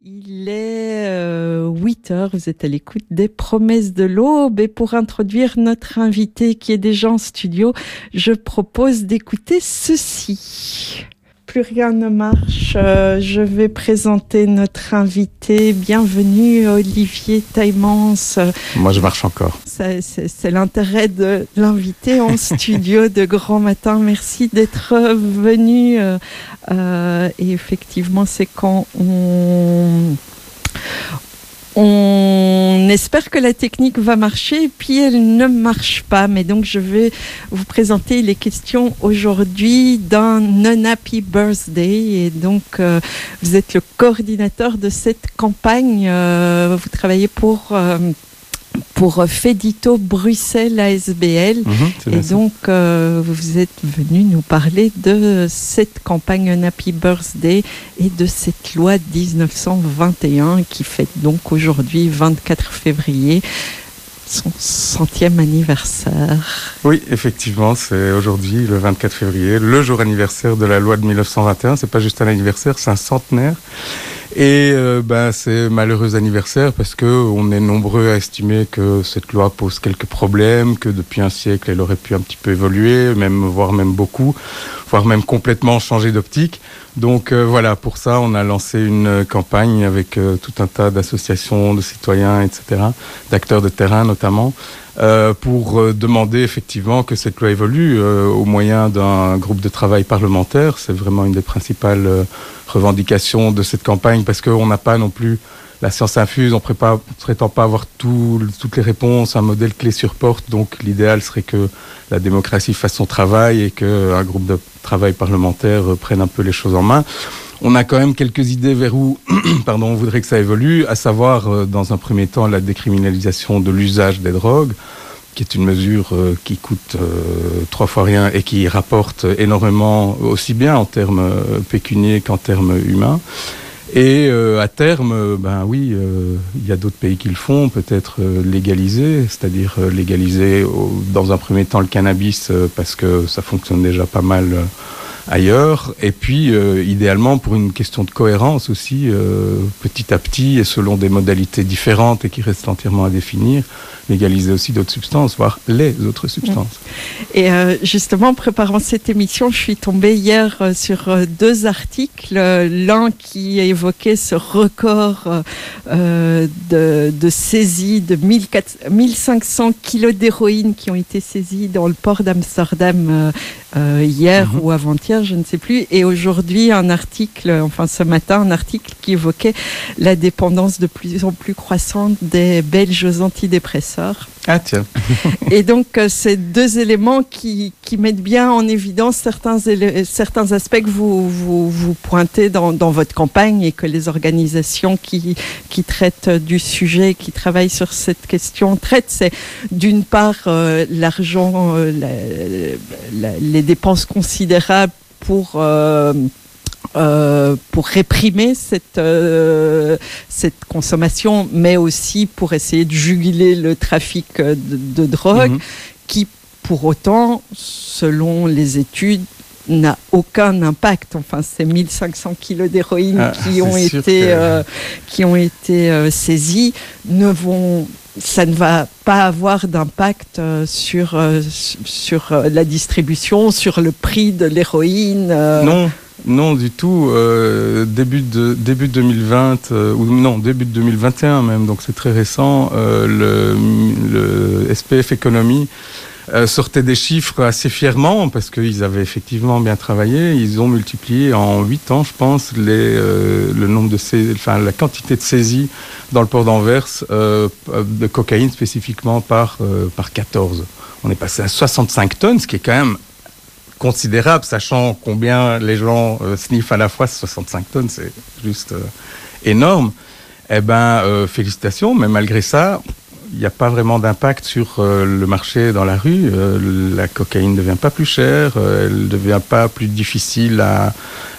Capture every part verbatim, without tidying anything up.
Il est euh, huit heures, vous êtes à l'écoute des Promesses de l'Aube et pour introduire notre invité qui est déjà en studio, je propose d'écouter ceci. Plus rien ne marche, euh, je vais présenter notre invité. Bienvenue Olivier Taillemans. Moi je marche encore. C'est, c'est, c'est l'intérêt de l'invité en studio de Grand Matin. Merci d'être venu. Euh, euh, et effectivement, c'est quand on... On espère que la technique va marcher, et puis elle ne marche pas. Mais donc, je vais vous présenter les questions aujourd'hui d'un non-happy birthday. Et donc, euh, vous êtes le coordinateur de cette campagne. Euh, vous travaillez pour... Euh, pour Fedito Bruxelles A S B L. Mmh, et donc, euh, vous êtes venu nous parler de cette campagne Un Happy Birthday et de cette loi dix-neuf cent vingt et un qui fête donc aujourd'hui, vingt-quatre février, son centième anniversaire. Oui, effectivement, c'est aujourd'hui, le vingt-quatre février, le jour anniversaire de la loi de dix-neuf cent vingt et un. C'est pas juste un anniversaire, c'est un centenaire. Et euh, ben, c'est malheureux anniversaire parce que on est nombreux à estimer que cette loi pose quelques problèmes, que depuis un siècle elle aurait pu un petit peu évoluer, même voire même beaucoup, voire même complètement changer d'optique. Donc euh, voilà, pour ça on a lancé une campagne avec euh, tout un tas d'associations, de citoyens, et cetera, d'acteurs de terrain notamment, euh, pour euh, demander effectivement que cette loi évolue euh, au moyen d'un groupe de travail parlementaire. C'est vraiment une des principales euh, revendications de cette campagne parce qu'on n'a pas non plus la science infuse, on ne prétend pas avoir tout, toutes les réponses, un modèle clé sur porte. Donc l'idéal serait que la démocratie fasse son travail et qu'un groupe de travail parlementaire prenne un peu les choses en main. On a quand même quelques idées vers où pardon, on voudrait que ça évolue, à savoir dans un premier temps la décriminalisation de l'usage des drogues, qui est une mesure euh, qui coûte euh, trois fois rien et qui rapporte énormément, aussi bien en termes euh, pécuniaires qu'en termes humains. Et euh, à terme, ben oui, euh, il y a d'autres pays qui le font, peut-être euh, légaliser, c'est-à-dire euh, légaliser au, dans un premier temps le cannabis euh, parce que ça fonctionne déjà pas mal euh, ailleurs, et puis euh, idéalement pour une question de cohérence aussi, euh, petit à petit et selon des modalités différentes et qui restent entièrement à définir, légaliser aussi d'autres substances, voire les autres substances. Et euh, justement, en préparant cette émission, je suis tombée hier euh, sur euh, deux articles, euh, l'un qui évoquait ce record euh, de, de saisie de mille cinq cents kilos d'héroïne qui ont été saisis dans le port d'Amsterdam euh, euh, hier mmh. ou avant-hier, je ne sais plus, et aujourd'hui un article, enfin ce matin, un article qui évoquait la dépendance de plus en plus croissante des Belges aux antidépresseurs. Ah tiens. Et donc euh, ces deux éléments qui, qui mettent bien en évidence certains, élé- certains aspects que vous, vous, vous pointez dans, dans votre campagne et que les organisations qui, qui traitent du sujet, qui travaillent sur cette question traitent. C'est d'une part euh, l'argent, euh, la, la, les dépenses considérables pour... Euh, Euh, pour réprimer cette, euh, cette consommation, mais aussi pour essayer de juguler le trafic de, de drogue, mmh. qui, pour autant, selon les études, n'a aucun impact. Enfin, ces mille cinq cents kilos d'héroïne ah, qui, ont été, que... euh, qui ont été euh, saisis ne vont... ça ne va pas avoir d'impact euh, sur, euh, sur euh, la distribution, sur le prix de l'héroïne. Euh... Non. Non, du tout. Euh, début de début deux mille vingt euh, ou non début de deux mille vingt et un même. Donc c'est très récent. Euh, le, le S P F Economy euh, sortait des chiffres assez fièrement parce qu'ils avaient effectivement bien travaillé. Ils ont multiplié en huit ans, je pense, les euh, le nombre de sais- enfin la quantité de saisies dans le port d'Anvers euh, de cocaïne spécifiquement par euh, par quatorze. On est passé à soixante-cinq tonnes, ce qui est quand même considérable, sachant combien les gens euh, sniffent à la fois. Soixante-cinq tonnes, c'est juste euh, énorme. Eh ben, euh, félicitations, mais malgré ça, il n'y a pas vraiment d'impact sur euh, le marché dans la rue. Euh, la cocaïne ne devient pas plus chère, euh, elle ne devient pas plus difficile à,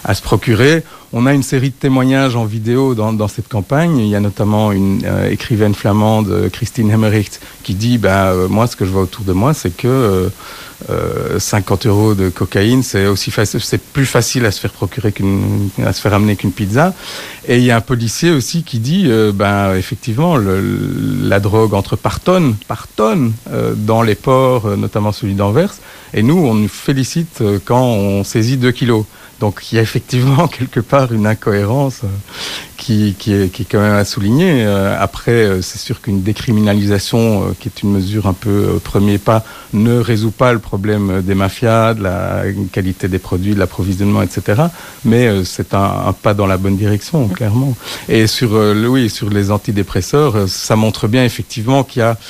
à se procurer. On a une série de témoignages en vidéo dans, dans cette campagne. Il y a notamment une euh, écrivaine flamande, Christine Hemmericht, qui dit bah, euh, moi, ce que je vois autour de moi, c'est que euh, euh, cinquante euros de cocaïne, c'est aussi facile, c'est plus facile à se faire procurer qu'une, à se faire amener qu'une pizza. Et il y a un policier aussi qui dit euh, ben effectivement le, la drogue entre par tonnes, par tonnes euh, dans les ports, euh, notamment celui d'Anvers. Et nous, on nous félicite euh, quand on saisit deux kilos. Donc il y a effectivement quelque part une incohérence euh, qui, qui, est, qui est quand même à souligner. Euh, après, euh, c'est sûr qu'une décriminalisation, euh, qui est une mesure un peu euh, premier pas, ne résout pas le problème des mafias, de la qualité des produits, de l'approvisionnement, et cetera. Mais euh, c'est un, un pas dans la bonne direction, clairement. Et sur, euh, le, oui, sur les antidépresseurs, euh, ça montre bien effectivement qu'il y a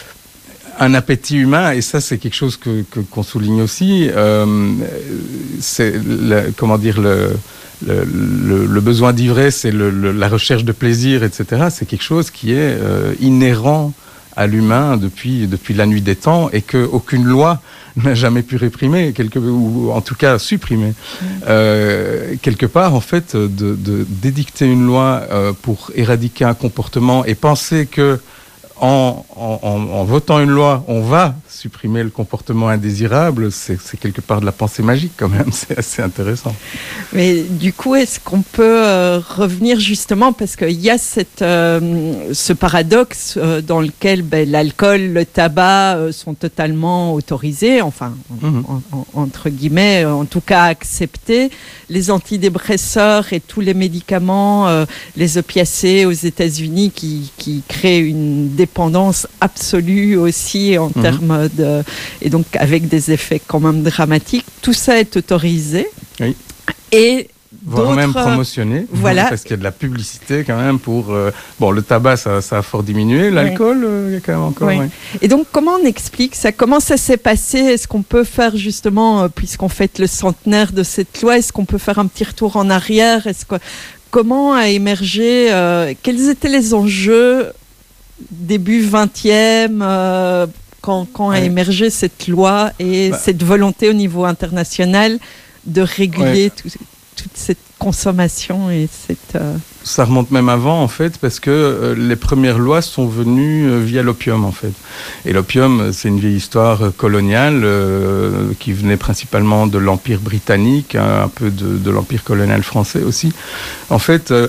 un appétit humain, et ça c'est quelque chose que, que qu'on souligne aussi. Euh, c'est le, comment dire le le, le, le besoin d'ivresse et le, le, la recherche de plaisir, et cetera. C'est quelque chose qui est euh, inhérent à l'humain depuis depuis la nuit des temps, et que aucune loi n'a jamais pu réprimer, quelque, ou en tout cas supprimer. Mmh. Euh, quelque part, en fait, de, de d'édicter une loi euh, pour éradiquer un comportement et penser que En, en, en votant une loi, on va supprimer le comportement indésirable, c'est, c'est quelque part de la pensée magique quand même, c'est assez intéressant. Mais du coup, est-ce qu'on peut euh, revenir justement, parce qu'il y a cette, euh, ce paradoxe euh, dans lequel ben, l'alcool, le tabac euh, sont totalement autorisés, enfin, mm-hmm. en, en, entre guillemets, en tout cas acceptés. Les antidépresseurs et tous les médicaments, euh, les opiacés aux États-Unis qui, qui créent une dépendance absolue aussi en mmh. termes de... Et donc avec des effets quand même dramatiques. Tout ça est autorisé. Oui. Et voire d'autres... même promotionné. Voilà. Parce qu'il y a de la publicité quand même pour... Euh, bon, le tabac, ça, ça a fort diminué. L'alcool, oui. euh, il y a quand même encore... Oui. Oui. Et donc, comment on explique ça? Comment ça s'est passé? Est-ce qu'on peut faire justement, euh, puisqu'on fête le centenaire de cette loi, est-ce qu'on peut faire un petit retour en arrière? Est-ce que... Comment a émergé... Euh, quels étaient les enjeux début vingtième, euh, quand, quand ouais. a émergé cette loi et bah. cette volonté au niveau international de réguler ouais. tout, toute cette consommation et cette... Euh... Ça remonte même avant, en fait, parce que euh, les premières lois sont venues euh, via l'opium, en fait. Et l'opium, c'est une vieille histoire euh, coloniale euh, qui venait principalement de l'Empire britannique, hein, un peu de, de l'Empire colonial français aussi. En fait... Euh,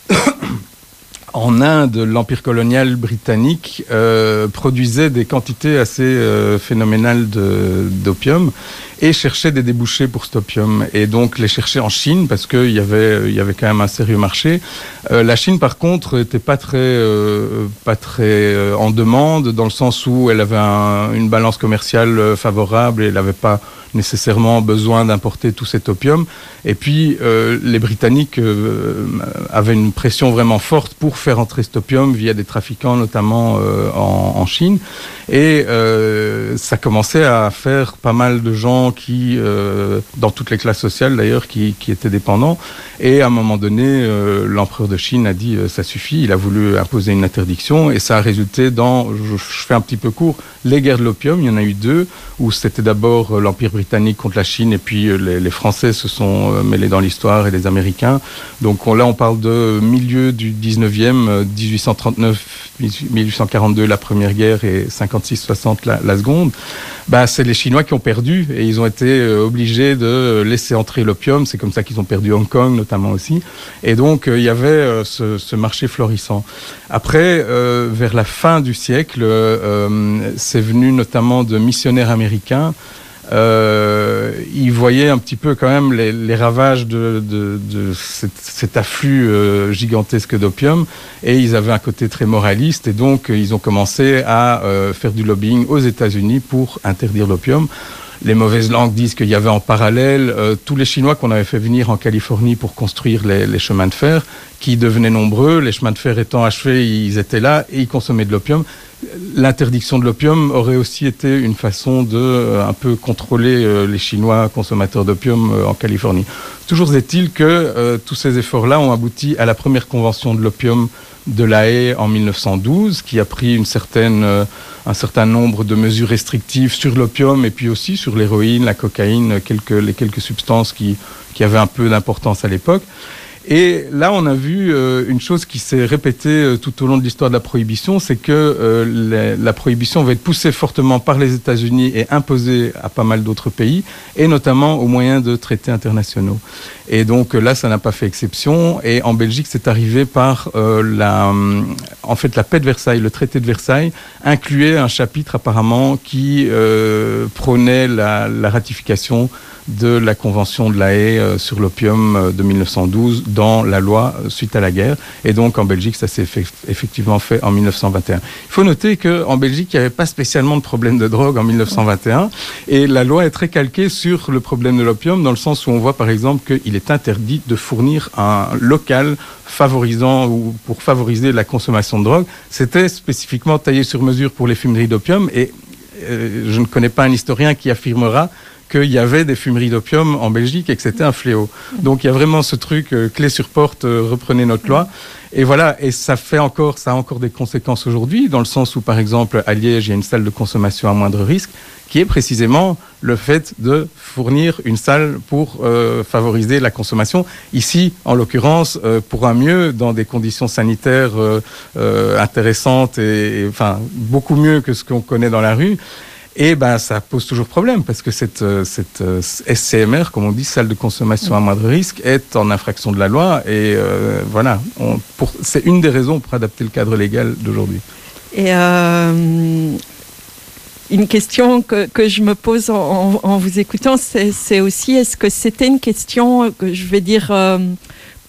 En Inde, l'Empire colonial britannique euh, produisait des quantités assez euh, phénoménales de, d'opium et cherchait des débouchés pour cet opium. Et donc les cherchait en Chine parce qu'il y avait, il y avait quand même un sérieux marché. Euh, la Chine, par contre, était pas très, euh, pas très euh, en demande, dans le sens où elle avait un, une balance commerciale favorable et elle n'avait pas nécessairement besoin d'importer tout cet opium. Et puis, euh, les Britanniques euh, avaient une pression vraiment forte pour faire entrer cet opium via des trafiquants, notamment euh, en, en Chine. Et euh, ça commençait à faire pas mal de gens qui, euh, dans toutes les classes sociales d'ailleurs, qui, qui étaient dépendants. Et à un moment donné, euh, l'empereur de Chine a dit euh, ça suffit. Il a voulu imposer une interdiction et ça a résulté dans, je, je fais un petit peu court, les guerres de l'opium. Il y en a eu deux, où c'était d'abord euh, l'Empire britannique contre la Chine et puis euh, les, les Français se sont euh, mêlés dans l'histoire et les Américains. Donc on, là, on parle de milieu du dix-neuvième, euh, dix-huit cent trente-neuf, mille huit cent quarante-deux la première guerre et cinquante-six soixante la, la seconde. Bah, c'est les Chinois qui ont perdu et ils ont été euh, obligés de laisser entrer l'opium. C'est comme ça qu'ils ont perdu Hong Kong notamment aussi. Et donc il euh, y avait euh, ce, ce marché florissant. Après, euh, vers la fin du siècle, euh, c'est venu notamment de missionnaires américains. Euh, ils voyaient un petit peu quand même les, les ravages de, de, de cet, cet afflux euh, gigantesque d'opium et ils avaient un côté très moraliste et donc euh, ils ont commencé à euh, faire du lobbying aux États-Unis pour interdire l'opium. Les mauvaises langues disent qu'il y avait en parallèle euh, tous les Chinois qu'on avait fait venir en Californie pour construire les, les chemins de fer, qui devenaient nombreux. Les chemins de fer étant achevés, ils étaient là et ils consommaient de l'opium. L'interdiction de l'opium aurait aussi été une façon de euh, un peu contrôler euh, les Chinois consommateurs d'opium euh, en Californie. Toujours est-il que euh, tous ces efforts-là ont abouti à la première convention de l'opium de La Haye en mille neuf cent douze, qui a pris une certaine, euh, un certain nombre de mesures restrictives sur l'opium et puis aussi sur l'héroïne, la cocaïne, quelques, les quelques substances qui, qui avaient un peu d'importance à l'époque. Et là, on a vu euh, une chose qui s'est répétée euh, tout au long de l'histoire de la prohibition, c'est que euh, la, la prohibition va être poussée fortement par les États-Unis et imposée à pas mal d'autres pays, et notamment au moyen de traités internationaux. Et donc là, ça n'a pas fait exception. Et en Belgique, c'est arrivé par euh, la, en fait, la paix de Versailles, le traité de Versailles incluait un chapitre apparemment qui euh, prônait la, la ratification de la Convention de La Haye euh, sur l'opium euh, de mille neuf cent douze dans la loi euh, suite à la guerre. Et donc en Belgique, ça s'est fait, effectivement fait en mille neuf cent vingt et un. Il faut noter qu'en Belgique, il n'y avait pas spécialement de problème de drogue en mille neuf cent vingt et un. Et la loi est très calquée sur le problème de l'opium, dans le sens où on voit par exemple qu'il est interdit de fournir un local favorisant ou pour favoriser la consommation de drogue. C'était spécifiquement taillé sur mesure pour les fumeries d'opium. Et euh, je ne connais pas un historien qui affirmera qu'il y avait des fumeries d'opium en Belgique et que c'était un fléau. Donc il y a vraiment ce truc, euh, clé sur porte, euh, reprenez notre loi. Et voilà, et ça fait encore, ça a encore des conséquences aujourd'hui, dans le sens où, par exemple, à Liège, il y a une salle de consommation à moindre risque, qui est précisément le fait de fournir une salle pour euh, favoriser la consommation. Ici, en l'occurrence, euh, pour un mieux, dans des conditions sanitaires euh, euh, intéressantes et, et enfin beaucoup mieux que ce qu'on connaît dans la rue. Et ben, ça pose toujours problème parce que cette, cette euh, S C M R, comme on dit, salle de consommation à moindre risque, est en infraction de la loi. Et euh, voilà, on, pour, c'est une des raisons pour adapter le cadre légal d'aujourd'hui. Et euh, une question que, que je me pose en, en, en vous écoutant, c'est, c'est aussi, est-ce que c'était une question, que je vais dire, euh, coloniale ?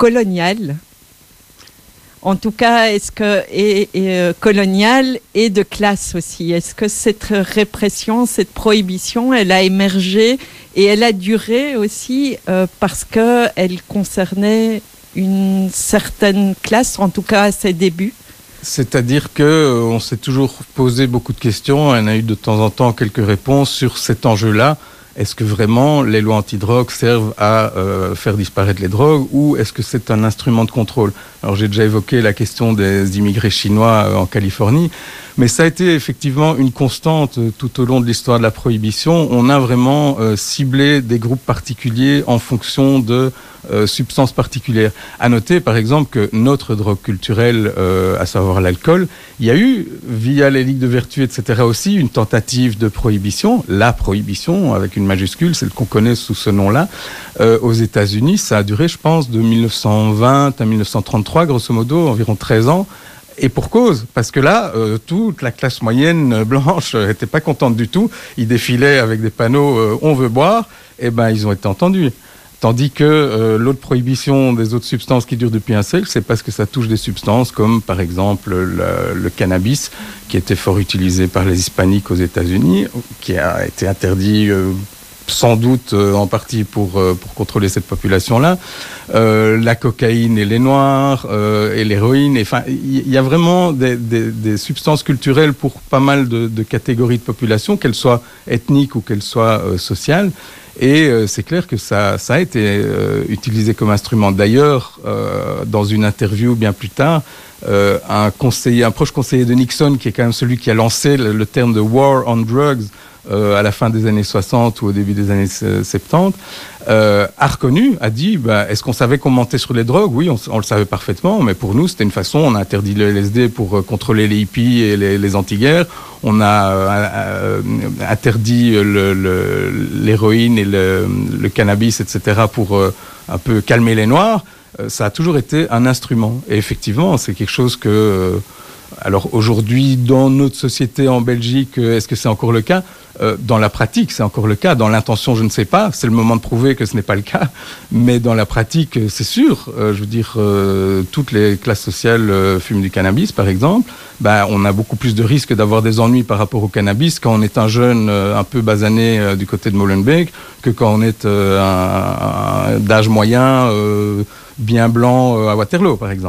En tout cas, est-ce que et, et euh, coloniale et de classe aussi. Est-ce que cette répression, cette prohibition, elle a émergé et elle a duré aussi euh, parce que elle concernait une certaine classe, en tout cas à ses débuts? C'est-à-dire que euh, on s'est toujours posé beaucoup de questions. On a eu de temps en temps quelques réponses sur cet enjeu-là. Est-ce que vraiment les lois antidrogue servent à euh, faire disparaître les drogues ou est-ce que c'est un instrument de contrôle ? Alors j'ai déjà évoqué la question des immigrés chinois euh, en Californie, mais ça a été effectivement une constante euh, tout au long de l'histoire de la prohibition. On a vraiment euh, ciblé des groupes particuliers en fonction de euh, substances particulières. À noter par exemple que notre drogue culturelle, euh, à savoir l'alcool, il y a eu, via les ligues de vertu, et cetera aussi, une tentative de prohibition, la prohibition avec une majuscule, celle qu'on connaît sous ce nom-là, euh, aux États-Unis. Ça a duré, je pense, de mille neuf cent vingt à mille neuf cent trente-trois, grosso modo, environ treize ans. Et pour cause, parce que là, euh, toute la classe moyenne euh, blanche n'était pas contente du tout. Ils défilaient avec des panneaux euh, « on veut boire », et ben ils ont été entendus. Tandis que euh, l'autre prohibition des autres substances qui dure depuis un siècle, c'est parce que ça touche des substances comme par exemple le, le cannabis, qui était fort utilisé par les hispaniques aux États-Unis, qui a été interdit euh, sans doute euh, en partie pour, euh, pour contrôler cette population-là, euh, la cocaïne et les noirs, euh, et l'héroïne. Enfin, il y, y a vraiment des, des, des substances culturelles pour pas mal de, de catégories de population, qu'elles soient ethniques ou qu'elles soient euh, sociales. Et euh, c'est clair que ça, ça a été euh, utilisé comme instrument. D'ailleurs, euh, dans une interview bien plus tard, euh, un conseiller, un proche conseiller de Nixon, qui est quand même celui qui a lancé le, le terme de war on drugs euh, à la fin des années soixante ou au début des années soixante-dix, euh, a reconnu, a dit, bah, est-ce qu'on savait qu'on mentait sur les drogues ? Oui, on, on le savait parfaitement, mais pour nous, c'était une façon, on a interdit le L S D pour euh, contrôler les hippies et les, les anti-guerres, on a euh, euh, interdit le, le, l'héroïne et le, le cannabis, et cetera, pour euh, un peu calmer les noirs. Euh, ça a toujours été un instrument. Et effectivement, c'est quelque chose que... Euh, alors aujourd'hui, dans notre société en Belgique, est-ce que c'est encore le cas ? euh, Dans la pratique, c'est encore le cas. Dans l'intention, je ne sais pas. C'est le moment de prouver que ce n'est pas le cas. Mais dans la pratique, c'est sûr. Euh, je veux dire, euh, toutes les classes sociales euh, fument du cannabis, par exemple. Ben, on a beaucoup plus de risques d'avoir des ennuis par rapport au cannabis quand on est un jeune euh, un peu basané euh, du côté de Molenbeek que quand on est euh, un, un, d'âge moyen, euh, bien blanc euh, à Waterloo, par exemple.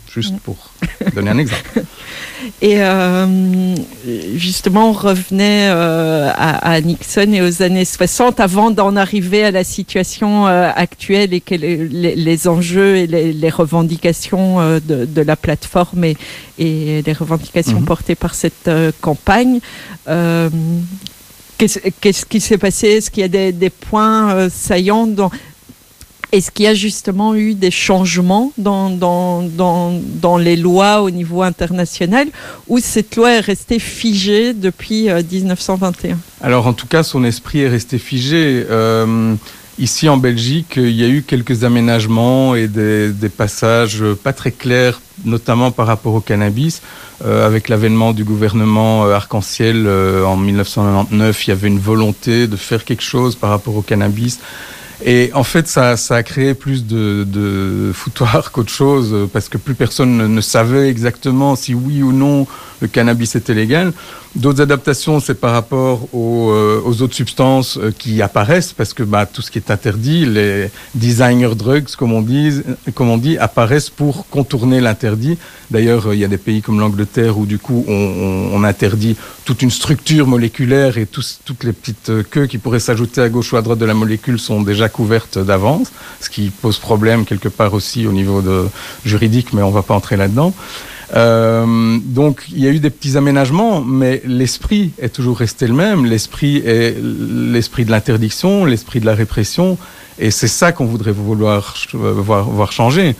juste pour donner un exemple. Et euh, justement, on revenait euh, à, à Nixon et aux années soixante, avant d'en arriver à la situation euh, actuelle et que les, les, les enjeux et les, les revendications euh, de, de la plateforme et, et les revendications mmh. portées par cette euh, campagne. Euh, qu'est-ce, qu'est-ce qui s'est passé? Est-ce qu'il y a des, des points euh, saillants dans... Est-ce qu'il y a justement eu des changements dans, dans, dans, dans les lois au niveau international, ou cette loi est restée figée depuis euh, dix-neuf cent vingt et un? Alors en tout cas, son esprit est resté figé. Euh, ici en Belgique, il y a eu quelques aménagements et des, des passages pas très clairs, notamment par rapport au cannabis. Euh, avec l'avènement du gouvernement euh, arc-en-ciel euh, en dix-neuf cent quatre-vingt-dix-neuf, il y avait une volonté de faire quelque chose par rapport au cannabis. Et en fait, ça, ça a créé plus de, de foutoir qu'autre chose, parce que plus personne ne, ne savait exactement si oui ou non le cannabis était légal. D'autres adaptations, c'est par rapport aux, euh, aux autres substances euh, qui apparaissent, parce que bah, tout ce qui est interdit, les designer drugs, comme on dit, comme on dit, apparaissent pour contourner l'interdit. D'ailleurs, il y a des pays comme l'Angleterre où du coup on, on, on interdit toute une structure moléculaire et tous, toutes les petites queues qui pourraient s'ajouter à gauche ou à droite de la molécule sont déjà couvertes d'avance, ce qui pose problème quelque part aussi au niveau de, juridique, mais on ne va pas entrer là-dedans. Euh, donc il y a eu des petits aménagements, mais l'esprit est toujours resté le même. L'esprit est l'esprit de l'interdiction, l'esprit de la répression, et c'est ça qu'on voudrait vouloir voir, voir changer.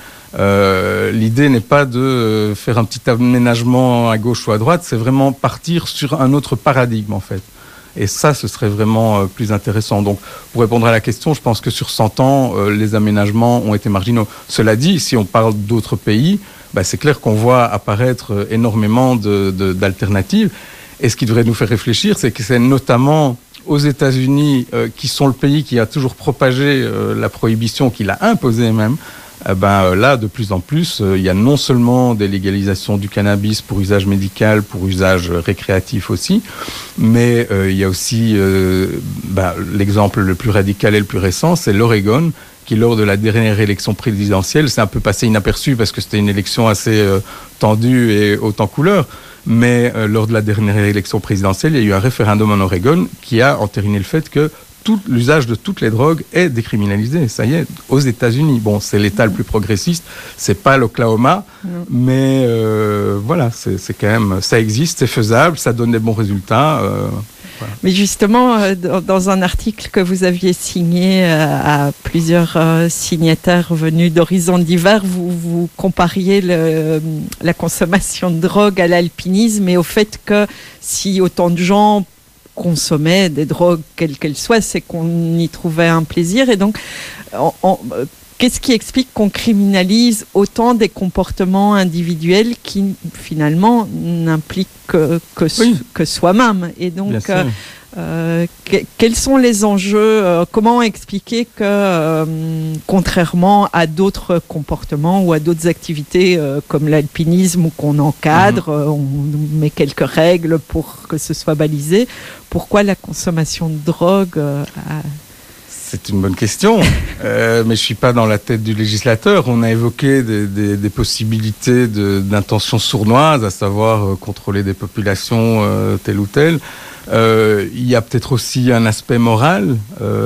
Euh, l'idée n'est pas de faire un petit aménagement à gauche ou à droite, c'est vraiment partir sur un autre paradigme en fait. Et ça, ce serait vraiment euh, plus intéressant. Donc, pour répondre à la question, je pense que sur cent ans, euh, les aménagements ont été marginaux. Cela dit, si on parle d'autres pays, bah, c'est clair qu'on voit apparaître euh, énormément de, de, d'alternatives. Et ce qui devrait nous faire réfléchir, c'est que c'est notamment aux États-Unis, euh, qui sont le pays qui a toujours propagé euh, la prohibition, qui l'a imposée même. Eh ben, là, de plus en plus, euh, il y a non seulement des légalisations du cannabis pour usage médical, pour usage récréatif aussi, mais euh, il y a aussi euh, bah, l'exemple le plus radical et le plus récent, c'est l'Oregon, qui lors de la dernière élection présidentielle, c'est un peu passé inaperçu parce que c'était une élection assez euh, tendue et haute en couleur, mais euh, lors de la dernière élection présidentielle, il y a eu un référendum en Oregon qui a entériné le fait que tout l'usage de toutes les drogues est décriminalisé. Ça y est, aux États-Unis. Bon, c'est l'État le plus progressiste, c'est pas l'Oklahoma, non. mais euh, voilà, c'est, c'est quand même, ça existe, c'est faisable, ça donne des bons résultats. Euh, voilà. Mais justement, euh, dans un article que vous aviez signé euh, à plusieurs euh, signataires venus d'horizons divers, vous, vous compariez le, la consommation de drogue à l'alpinisme et au fait que si autant de gens consommaient des drogues, quelles qu'elles soient, c'est qu'on y trouvait un plaisir. Et donc, on, on, qu'est-ce qui explique qu'on criminalise autant des comportements individuels qui, finalement, n'impliquent que, que, oui. que soi-même? Et donc, euh, euh, que, quels sont les enjeux? euh, Comment expliquer que, euh, contrairement à d'autres comportements ou à d'autres activités euh, comme l'alpinisme, où qu'on encadre, mmh. euh, on met quelques règles pour que ce soit balisé, pourquoi la consommation de drogue euh, a... C'est une bonne question, euh, mais je ne suis pas dans la tête du législateur. On a évoqué des, des, des possibilités de, d'intentions sournoises, à savoir euh, contrôler des populations euh, telles ou telles. Euh, il y a peut-être aussi un aspect moral.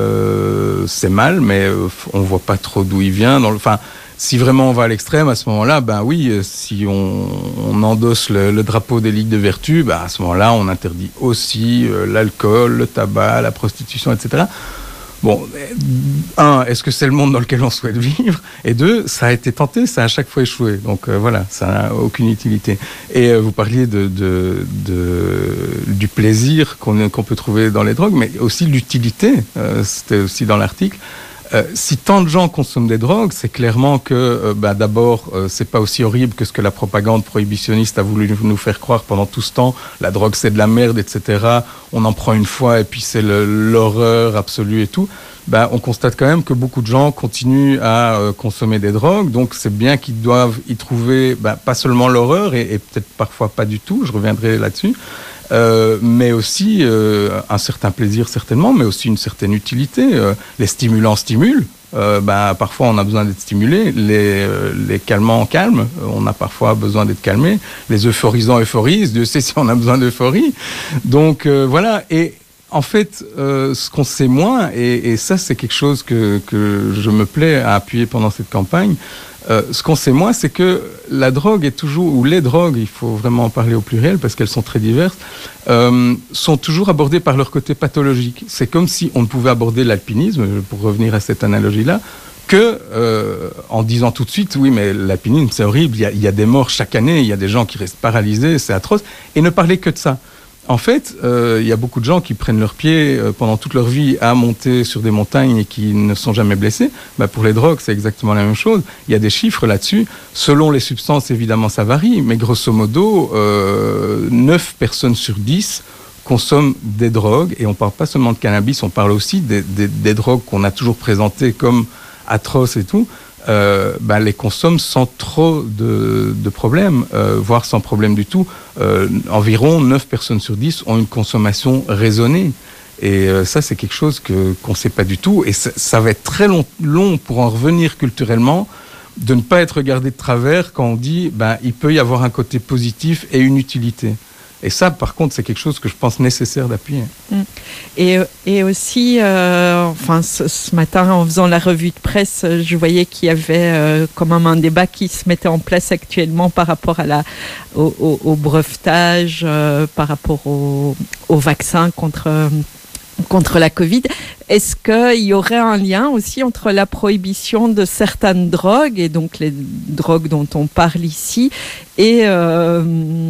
Euh, c'est mal, mais euh, on ne voit pas trop d'où il vient. Dans le, enfin, si vraiment on va à l'extrême, à ce moment-là, ben oui, si on, on endosse le, le drapeau des ligues de vertu, ben à ce moment-là, on interdit aussi euh, l'alcool, le tabac, la prostitution, et cetera. Bon, un, est-ce que c'est le monde dans lequel on souhaite vivre? Et deux, ça a été tenté, ça a à chaque fois échoué. Donc euh, voilà, ça n'a aucune utilité. Et euh, vous parliez de, de, de, du plaisir qu'on, qu'on peut trouver dans les drogues, mais aussi l'utilité, euh, c'était aussi dans l'article. Euh, si tant de gens consomment des drogues, c'est clairement que, euh, bah, d'abord, euh, c'est pas aussi horrible que ce que la propagande prohibitionniste a voulu nous faire croire pendant tout ce temps. La drogue, c'est de la merde, et cetera. On en prend une fois et puis c'est le, l'horreur absolue et tout. Bah, on constate quand même que beaucoup de gens continuent à euh, consommer des drogues. Donc, c'est bien qu'ils doivent y trouver, bah, pas seulement l'horreur et, et peut-être parfois pas du tout. Je reviendrai là-dessus. Euh, mais aussi euh, un certain plaisir certainement, mais aussi une certaine utilité. Euh, les stimulants stimulent, euh, ben, parfois on a besoin d'être stimulé. Les, euh, les calmants calment, on a parfois besoin d'être calmé. Les euphorisants euphorisent, Dieu sait si on a besoin d'euphorie. Donc euh, voilà, et en fait, euh, ce qu'on sait moins, et, et ça c'est quelque chose que, que je me plais à appuyer pendant cette campagne, euh, ce qu'on sait moins, c'est que la drogue est toujours, ou les drogues, il faut vraiment en parler au pluriel parce qu'elles sont très diverses, euh, sont toujours abordées par leur côté pathologique. C'est comme si on ne pouvait aborder l'alpinisme, pour revenir à cette analogie-là, que euh, en disant tout de suite, oui, mais l'alpinisme c'est horrible, il y a, il y a des morts chaque année, il y a des gens qui restent paralysés, c'est atroce, et ne parler que de ça. En fait, euh, il y a beaucoup de gens qui prennent leur pied euh, pendant toute leur vie à monter sur des montagnes et qui ne sont jamais blessés. Bah, pour les drogues, c'est exactement la même chose. Il y a des chiffres là-dessus. Selon les substances, évidemment, ça varie, mais grosso modo, euh, neuf personnes sur dix consomment des drogues. Et on ne parle pas seulement de cannabis, on parle aussi des, des, des drogues qu'on a toujours présentées comme atroces et tout. Euh, bah, les consomment sans trop de, de problèmes, euh, voire sans problème du tout. Euh, environ neuf personnes sur dix ont une consommation raisonnée. Et euh, ça, c'est quelque chose que, qu'on ne sait pas du tout. Et ça, ça va être très long, long pour en revenir culturellement, de ne pas être regardé de travers quand on dit bah, il peut y avoir un côté positif et une utilité. Et ça, par contre, c'est quelque chose que je pense nécessaire d'appuyer. Et, et aussi, euh, enfin, ce, ce matin, en faisant la revue de presse, je voyais qu'il y avait euh, quand même un débat qui se mettait en place actuellement par rapport à la, au, au, au brevetage, euh, par rapport au, au vaccin contre... Euh, contre la Covid. Est-ce qu'il y aurait un lien aussi entre la prohibition de certaines drogues, et donc les drogues dont on parle ici, et euh,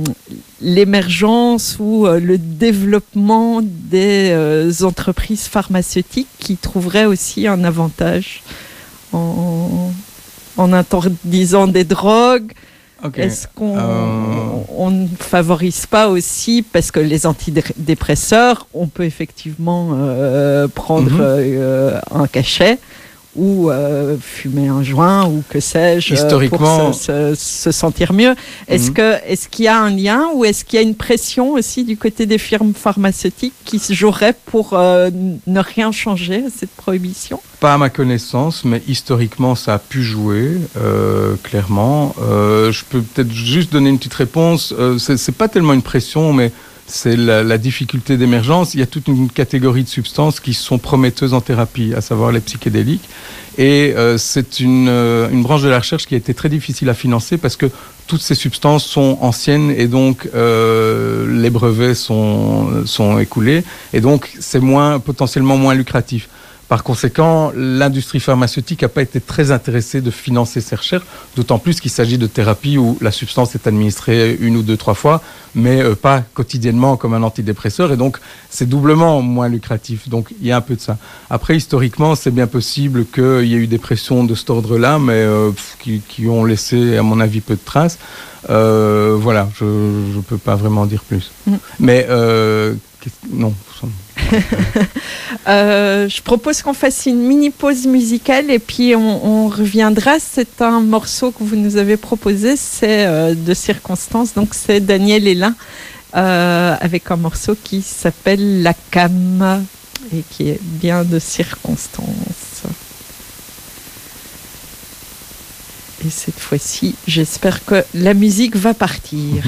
l'émergence ou euh, le développement des euh, entreprises pharmaceutiques qui trouveraient aussi un avantage en, en interdisant des drogues? Okay. Est-ce qu'on euh... ne favorise pas aussi, parce que les antidépresseurs, on peut effectivement euh, prendre mm-hmm. euh, un cachet ou euh, fumer un joint ou que sais-je, historiquement... pour se, se, se sentir mieux. Est-ce mm-hmm. que, est-ce qu'il y a un lien, ou est-ce qu'il y a une pression aussi du côté des firmes pharmaceutiques qui se jouerait pour euh, ne rien changer à cette prohibition? Pas à ma connaissance, mais historiquement ça a pu jouer, euh, clairement. Euh, je peux peut-être juste donner une petite réponse. Euh, c'est, c'est pas tellement une pression, mais c'est la, la difficulté d'émergence. Il y a toute une catégorie de substances qui sont prometteuses en thérapie, à savoir les psychédéliques. Et euh, c'est une, euh, une branche de la recherche qui a été très difficile à financer parce que toutes ces substances sont anciennes et donc euh, les brevets sont, sont écoulés. Et donc c'est moins, potentiellement moins lucratif. Par conséquent, l'industrie pharmaceutique n'a pas été très intéressée de financer ces recherches, d'autant plus qu'il s'agit de thérapies où la substance est administrée une ou deux, trois fois, mais euh, pas quotidiennement comme un antidépresseur, et donc c'est doublement moins lucratif. Donc il y a un peu de ça. Après, historiquement, c'est bien possible qu'il y ait eu des pressions de cet ordre-là, mais euh, qui, qui ont laissé, à mon avis, peu de traces. Euh, voilà, je ne peux pas vraiment dire plus. Mmh. Mais euh, non. euh, je propose qu'on fasse une mini pause musicale et puis on, on reviendra. C'est un morceau que vous nous avez proposé, c'est euh, de circonstance, donc c'est Daniel Hélin euh, avec un morceau qui s'appelle La Cam et qui est bien de circonstance. Et cette fois-ci, j'espère que la musique va partir.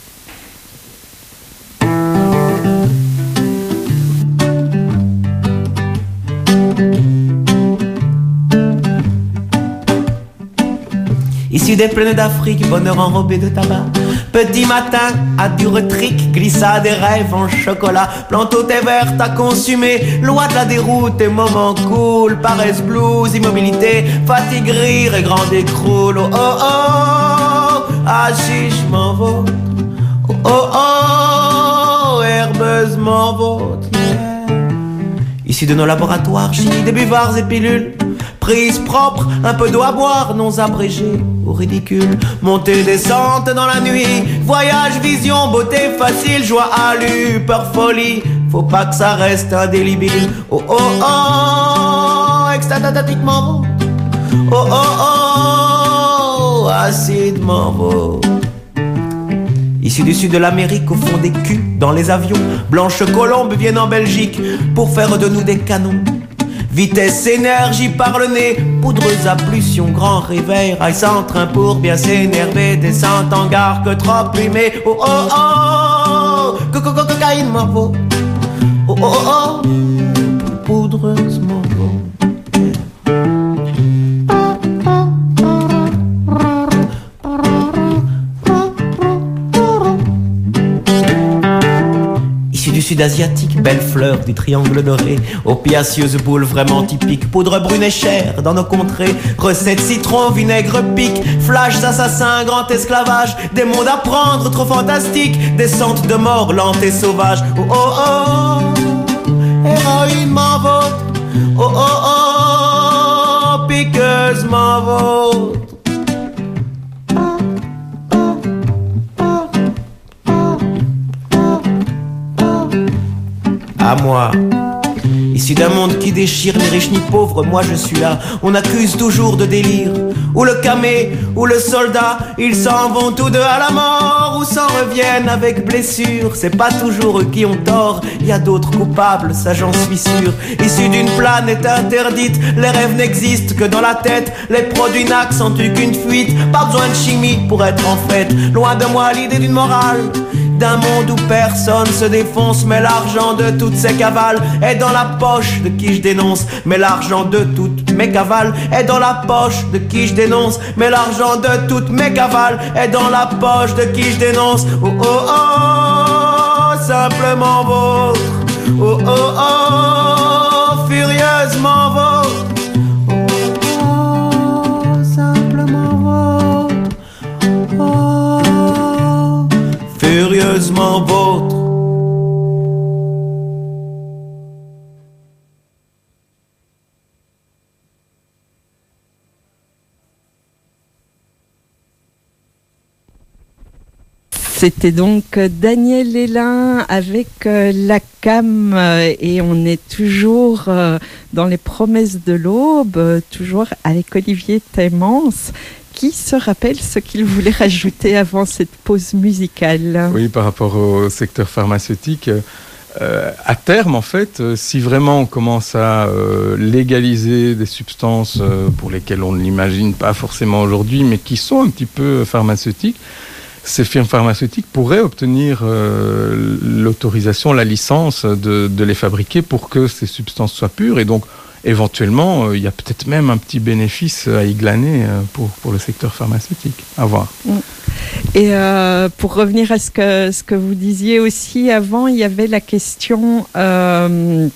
Issu des plaines d'Afrique, bonheur enrobé de tabac. Petit matin, à du retrick, glissade des rêves en chocolat. Planteau thé verte à consumer, loi de la déroute et moments cool. Paresse, blues, immobilité, fatigue, rire et grand écroule. Oh oh oh, hashish m'en vôtre. Oh oh oh, herbeuse m'en vôtre. Yeah. Issu de nos laboratoires, chimie des buvards et pilules. Prise propre, un peu d'eau à boire, non abrégé ou ridicule. Montée, descente dans la nuit, voyage, vision, beauté facile, joie, allure, peur, folie. Faut pas que ça reste indélébile. Oh oh oh, extatatiquement. Oh oh oh, acidement beau. Issus du sud de l'Amérique, au fond des culs, dans les avions, blanches colombes viennent en Belgique pour faire de nous des canons. Vitesse, énergie par le nez, poudreuse ablution, grand réveil, rail sans train pour bien s'énerver, descente en gare que trop aimé. Oh oh oh, coco cocaïne m'en vaut. Oh oh oh, poudreuse m'en vaut. Du sud asiatique, belle fleur du triangle doré, opiacieuse boule vraiment typique, poudre brune et chère dans nos contrées, recette citron, vinaigre, pique, flash assassin, grand esclavage, des mondes à prendre trop fantastiques, descente de mort lente et sauvage. Oh oh oh, héroïne m'en vôtre. Oh oh oh, piqueuse m'en vôtre. À moi, issu d'un monde qui déchire, ni riche ni pauvre, moi je suis là. On accuse toujours de délire, ou le camé, ou le soldat, ils s'en vont tous deux à la mort, ou s'en reviennent avec blessure. C'est pas toujours eux qui ont tort, il y a d'autres coupables, ça j'en suis sûr. Issus d'une planète interdite, les rêves n'existent que dans la tête. Les produits n'accentuent qu'une fuite, pas besoin de chimie pour être en fête. Loin de moi l'idée d'une morale, d'un monde où personne se défonce, mais l'argent de toutes ces cavales est dans la poche de qui je dénonce. Mais l'argent de toutes mes cavales est dans la poche de qui je dénonce. Mais l'argent de toutes mes cavales est dans la poche de qui je dénonce. Oh oh oh, simplement vôtre. Oh oh oh, furieusement vôtre. Oh oh, simplement vôtre. Oh, furieusement vôtre. C'était donc Daniel Hélin avec euh, la cam euh, et on est toujours euh, dans les promesses de l'aube, euh, toujours avec Olivier Taimans qui se rappelle ce qu'il voulait rajouter avant cette pause musicale. Oui, par rapport au secteur pharmaceutique, euh, à terme en fait, euh, si vraiment on commence à euh, légaliser des substances euh, pour lesquelles on ne l'imagine pas forcément aujourd'hui, mais qui sont un petit peu pharmaceutiques, ces firmes pharmaceutiques pourraient obtenir euh, l'autorisation, la licence de, de les fabriquer pour que ces substances soient pures. Et donc, éventuellement, euh, il y a peut-être même un petit bénéfice à y glaner euh, pour, pour le secteur pharmaceutique. À voir. Et euh, pour revenir à ce que, ce que vous disiez aussi avant, il y avait la question euh,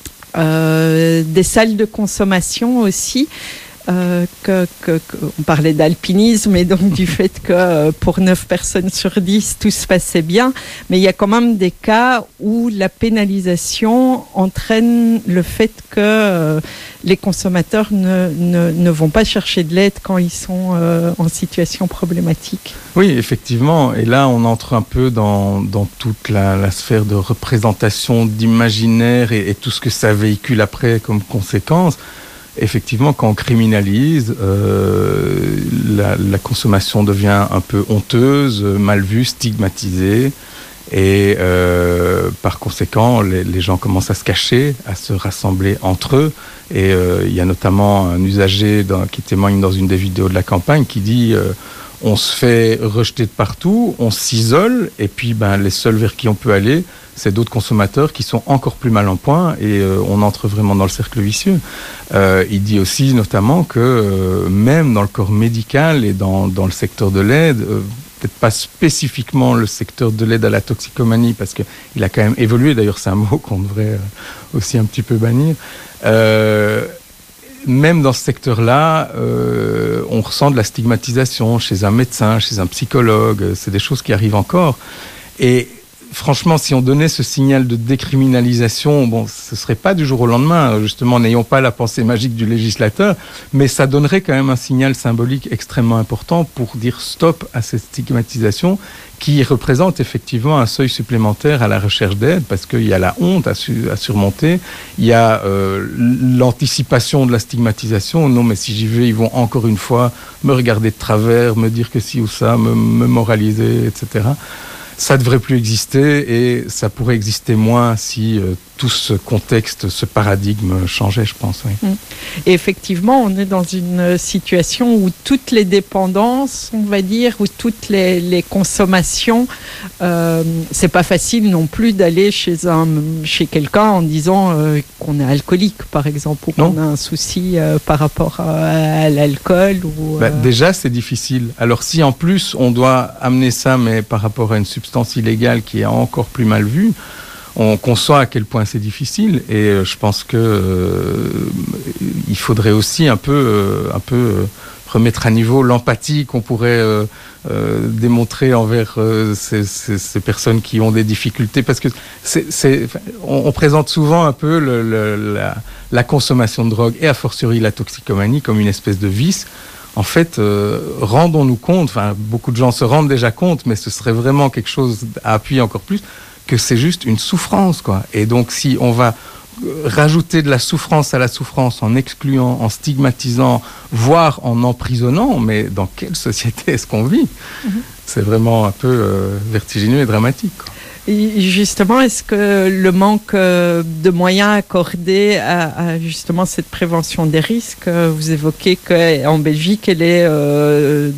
euh, des salles de consommation aussi. Euh, que, que, que, on parlait d'alpinisme et donc du fait que euh, pour neuf personnes sur dix, tout se passait bien. Mais il y a quand même des cas où la pénalisation entraîne le fait que euh, les consommateurs ne, ne, ne vont pas chercher de l'aide quand ils sont euh, en situation problématique. Oui, effectivement. Et là, on entre un peu dans, dans toute la, la sphère de représentation, d'imaginaire et, et tout ce que ça véhicule après comme conséquence. Effectivement, quand on criminalise, euh, la, la consommation devient un peu honteuse, mal vue, stigmatisée. Et euh, par conséquent, les, les gens commencent à se cacher, à se rassembler entre eux. Et euh, il y a notamment un usager dans, qui témoigne dans une des vidéos de la campagne qui dit euh, « on se fait rejeter de partout, on s'isole, et puis ben, les seuls vers qui on peut aller, c'est d'autres consommateurs qui sont encore plus mal en point et euh, on entre vraiment dans le cercle vicieux. Euh, il dit aussi notamment que euh, même dans le corps médical et dans, dans le secteur de l'aide, euh, peut-être pas spécifiquement le secteur de l'aide à la toxicomanie, parce qu'il a quand même évolué, d'ailleurs c'est un mot qu'on devrait euh, aussi un petit peu bannir, euh, même dans ce secteur-là, euh, on ressent de la stigmatisation chez un médecin, chez un psychologue, c'est des choses qui arrivent encore. Et franchement, si on donnait ce signal de décriminalisation, bon, ce serait pas du jour au lendemain, justement, n'ayons pas la pensée magique du législateur, mais ça donnerait quand même un signal symbolique extrêmement important pour dire stop à cette stigmatisation qui représente effectivement un seuil supplémentaire à la recherche d'aide, parce qu'il y a la honte à, su- à surmonter, il y a euh, l'anticipation de la stigmatisation, non mais si j'y vais, ils vont encore une fois me regarder de travers, me dire que ci ou ça, me, me moraliser, et cetera. Ça ne devrait plus exister et ça pourrait exister moins si euh, tout ce contexte, ce paradigme changeait, je pense. Oui. Et effectivement, on est dans une situation où toutes les dépendances, on va dire, où toutes les, les consommations, euh, c'est pas facile non plus d'aller chez un, chez quelqu'un en disant euh, qu'on est alcoolique, par exemple, ou qu'on non. a un souci euh, par rapport à, à l'alcool. Ou, euh... bah, déjà, c'est difficile. Alors, si en plus on doit amener ça, mais par rapport à une substance illégale qui est encore plus mal vue, on conçoit à quel point c'est difficile. Et euh, je pense que euh, il faudrait aussi un peu, euh, un peu euh, remettre à niveau l'empathie qu'on pourrait euh, euh, démontrer envers euh, ces, ces, ces personnes qui ont des difficultés, parce que c'est, c'est, on, on présente souvent un peu le, le, la, la consommation de drogue et a fortiori la toxicomanie comme une espèce de vice. En fait, euh, rendons-nous compte, enfin beaucoup de gens se rendent déjà compte, mais ce serait vraiment quelque chose à appuyer encore plus, que c'est juste une souffrance, quoi. Et donc si on va rajouter de la souffrance à la souffrance en excluant, en stigmatisant, voire en emprisonnant, mais dans quelle société est-ce qu'on vit ? Mm-hmm. C'est vraiment un peu euh, vertigineux et dramatique, quoi. Et justement, est-ce que le manque de moyens accordés à, à justement cette prévention des risques, vous évoquez qu'en Belgique, elle est euh,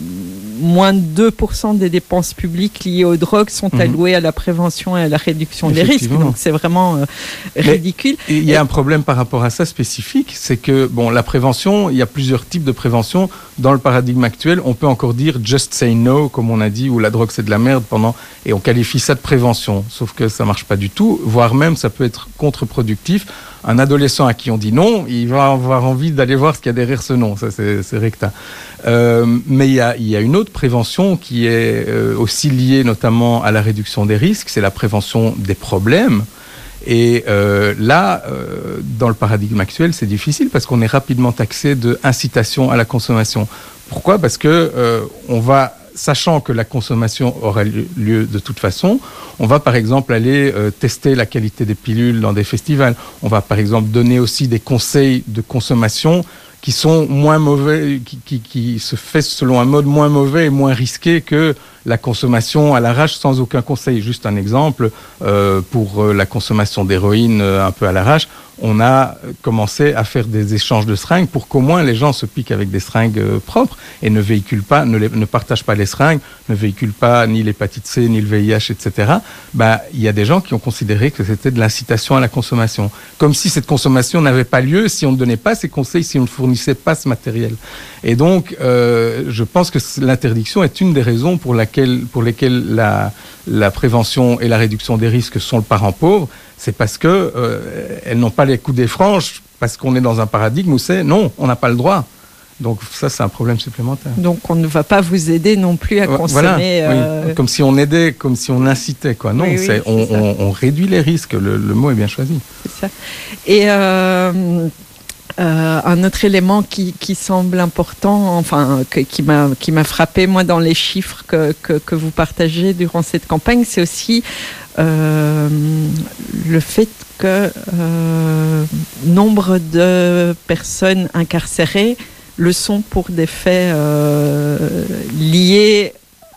moins de deux pour cent des dépenses publiques liées aux drogues sont mmh. allouées à la prévention et à la réduction des risques. Donc c'est vraiment euh, ridicule. Il y a et... un problème par rapport à ça spécifique, c'est que bon, la prévention, il y a plusieurs types de prévention. Dans le paradigme actuel, on peut encore dire just say no, comme on a dit, ou la drogue c'est de la merde pendant, et on qualifie ça de prévention. Sauf que ça marche pas du tout, voire même ça peut être contre-productif. Un adolescent à qui on dit non, il va avoir envie d'aller voir ce qu'il y a derrière ce non. Ça, c'est, c'est recta. Euh, mais il y a, il y a une autre prévention qui est euh, aussi liée notamment à la réduction des risques, c'est la prévention des problèmes. Et euh, là, euh, dans le paradigme actuel, c'est difficile parce qu'on est rapidement taxé de incitation à la consommation. Pourquoi ? Parce que euh, on va, sachant que la consommation aura lieu de toute façon, on va par exemple aller euh, tester la qualité des pilules dans des festivals. On va par exemple donner aussi des conseils de consommation qui sont moins mauvais, qui, qui, qui se fait selon un mode moins mauvais et moins risqué que la consommation à l'arrache sans aucun conseil. Juste un exemple, euh, pour euh, la consommation d'héroïne euh, un peu à l'arrache, on a commencé à faire des échanges de seringues pour qu'au moins les gens se piquent avec des seringues euh, propres et ne véhiculent pas, ne, les, ne partagent pas les seringues, ne véhiculent pas ni l'hépatite C, ni le V I H, et cetera. Bah, il y a des gens qui ont considéré que c'était de l'incitation à la consommation. Comme si cette consommation n'avait pas lieu si on ne donnait pas ces conseils, si on ne fournissait pas ce matériel. Et donc, euh, je pense que l'interdiction est une des raisons pour, laquelle, pour lesquelles la, la prévention et la réduction des risques sont le parent pauvre. C'est parce que euh, elles n'ont pas les coups des franges, parce qu'on est dans un paradigme où c'est non, on n'a pas le droit. Donc ça, c'est un problème supplémentaire. Donc on ne va pas vous aider non plus à consommer. Voilà, euh... oui. Comme si on aidait, comme si on incitait, quoi. Non, oui, c'est, oui, on, c'est on, on réduit les risques. Le, le mot est bien choisi. C'est ça. Et euh... Euh, un autre élément qui, qui semble important, enfin que, qui m'a qui m'a frappé moi dans les chiffres que que, que vous partagez durant cette campagne, c'est aussi euh, le fait que euh, nombre de personnes incarcérées le sont pour des faits euh, liés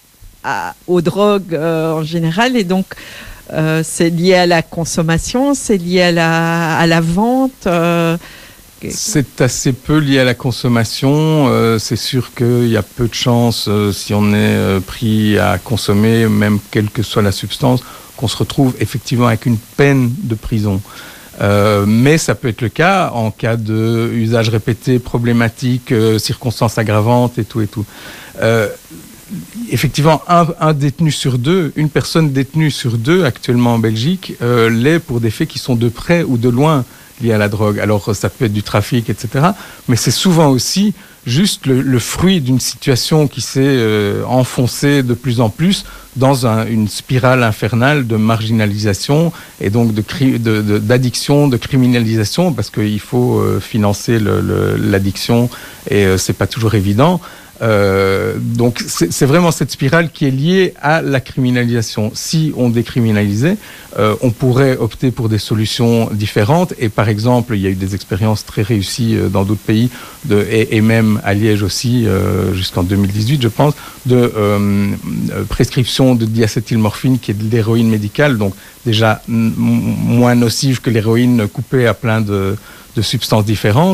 à, aux drogues euh, en général, et donc euh, c'est lié à la consommation, c'est lié à la à la vente. Euh, C'est assez peu lié à la consommation. Euh, c'est sûr qu'il y a peu de chances, euh, si on est euh, pris à consommer, même quelle que soit la substance, qu'on se retrouve effectivement avec une peine de prison. Euh, mais ça peut être le cas en cas d'usage répété, problématique, euh, circonstances aggravantes et tout et tout. Euh, effectivement, un, un détenu sur deux, une personne détenue sur deux actuellement en Belgique, euh, l'est pour des faits qui sont de près ou de loin liés à la drogue. Alors ça peut être du trafic, et cetera. Mais c'est souvent aussi juste le, le fruit d'une situation qui s'est euh, enfoncée de plus en plus dans un, une spirale infernale de marginalisation et donc de, de, de, d'addiction, de criminalisation, parce qu'il faut euh, financer le, le, l'addiction et euh, c'est pas toujours évident. Euh, donc c'est, c'est vraiment cette spirale qui est liée à la criminalisation. Si on décriminalisait, euh, on pourrait opter pour des solutions différentes. Et par exemple, il y a eu des expériences très réussies euh, dans d'autres pays, de, et, et même à Liège aussi, euh, jusqu'en deux mille dix-huit, je pense, de euh, prescription de diacétylmorphine, qui est de l'héroïne médicale, donc déjà m- moins nocive que l'héroïne coupée à plein de, de substances différentes.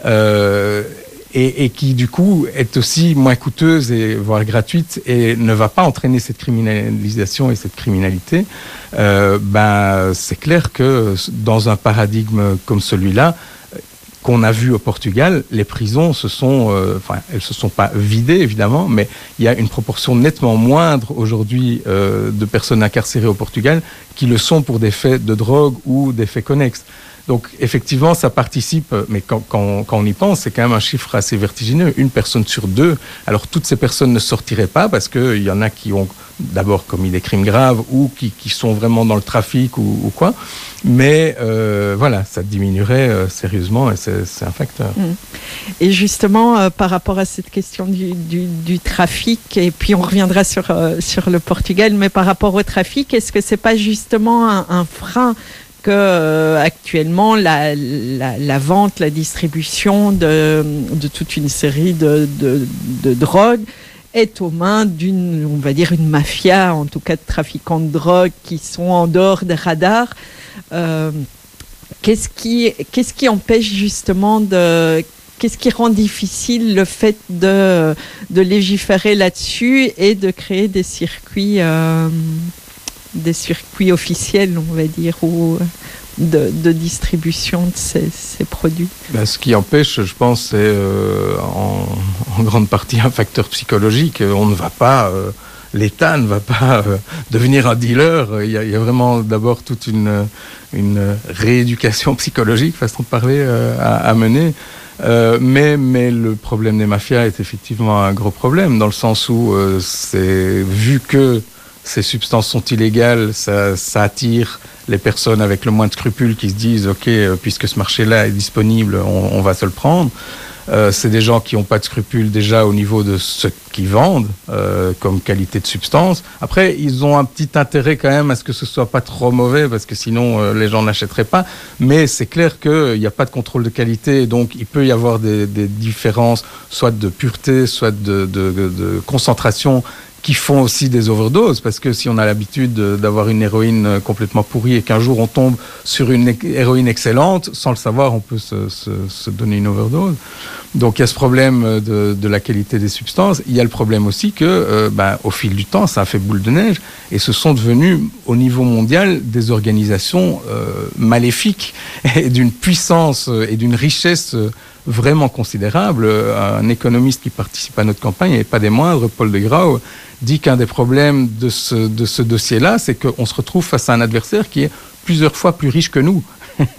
Euh, Et, et qui, du coup, est aussi moins coûteuse, et, voire gratuite, et ne va pas entraîner cette criminalisation et cette criminalité, euh, ben, c'est clair que dans un paradigme comme celui-là, qu'on a vu au Portugal, les prisons se sont, euh, enfin, elles se sont pas vidées, évidemment, mais il y a une proportion nettement moindre aujourd'hui euh, de personnes incarcérées au Portugal qui le sont pour des faits de drogue ou des faits connexes. Donc, effectivement, ça participe, mais quand, quand, quand on y pense, c'est quand même un chiffre assez vertigineux. Une personne sur deux. Alors, toutes ces personnes ne sortiraient pas parce qu'il y en a qui ont d'abord commis des crimes graves ou qui, qui sont vraiment dans le trafic ou, ou quoi. Mais euh, voilà, ça diminuerait euh, sérieusement et c'est, c'est un facteur. Et justement, euh, par rapport à cette question du, du, du trafic, et puis on reviendra sur, euh, sur le Portugal, mais par rapport au trafic, est-ce que c'est pas justement un, un frein que euh, actuellement la, la, la vente, la distribution de, de toute une série de, de, de drogues est aux mains d'une, on va dire, une mafia, en tout cas de trafiquants de drogue qui sont en dehors des radars. Euh, qu'est-ce qui, qu'est-ce qui empêche justement de... Qu'est-ce qui rend difficile le fait de, de légiférer là-dessus et de créer des circuits... Euh, des circuits officiels, on va dire, ou de, de distribution de ces, ces produits. Ben, ce qui empêche, je pense, c'est euh, en, en grande partie un facteur psychologique. On ne va pas, euh, l'État ne va pas euh, devenir un dealer. Il y a, il y a vraiment d'abord toute une, une rééducation psychologique, façon de parler, euh, à, à mener. Euh, mais, mais le problème des mafias est effectivement un gros problème, dans le sens où euh, c'est vu que ces substances sont illégales, ça, ça attire les personnes avec le moins de scrupules qui se disent « Ok, euh, puisque ce marché-là est disponible, on, on va se le prendre ». Euh, c'est des gens qui n'ont pas de scrupules déjà au niveau de ce qu'ils vendent euh, comme qualité de substance. Après, ils ont un petit intérêt quand même à ce que ce soit pas trop mauvais parce que sinon euh, les gens n'achèteraient pas. Mais c'est clair qu'il n'y a pas de contrôle de qualité, donc il peut y avoir des, des différences, soit de pureté, soit de, de, de, de concentration, qui font aussi des overdoses, parce que si on a l'habitude d'avoir une héroïne complètement pourrie et qu'un jour on tombe sur une héroïne excellente, sans le savoir, on peut se, se, se donner une overdose. Donc il y a ce problème de, de la qualité des substances. Il y a le problème aussi que, euh, ben, au fil du temps, ça a fait boule de neige, et ce sont devenus, au niveau mondial, des organisations euh, maléfiques, et d'une puissance et d'une richesse vraiment considérable. Un économiste qui participe à notre campagne, et pas des moindres, Paul de Grauw, dit qu'un des problèmes de ce, de ce dossier-là, c'est qu'on se retrouve face à un adversaire qui est plusieurs fois plus riche que nous.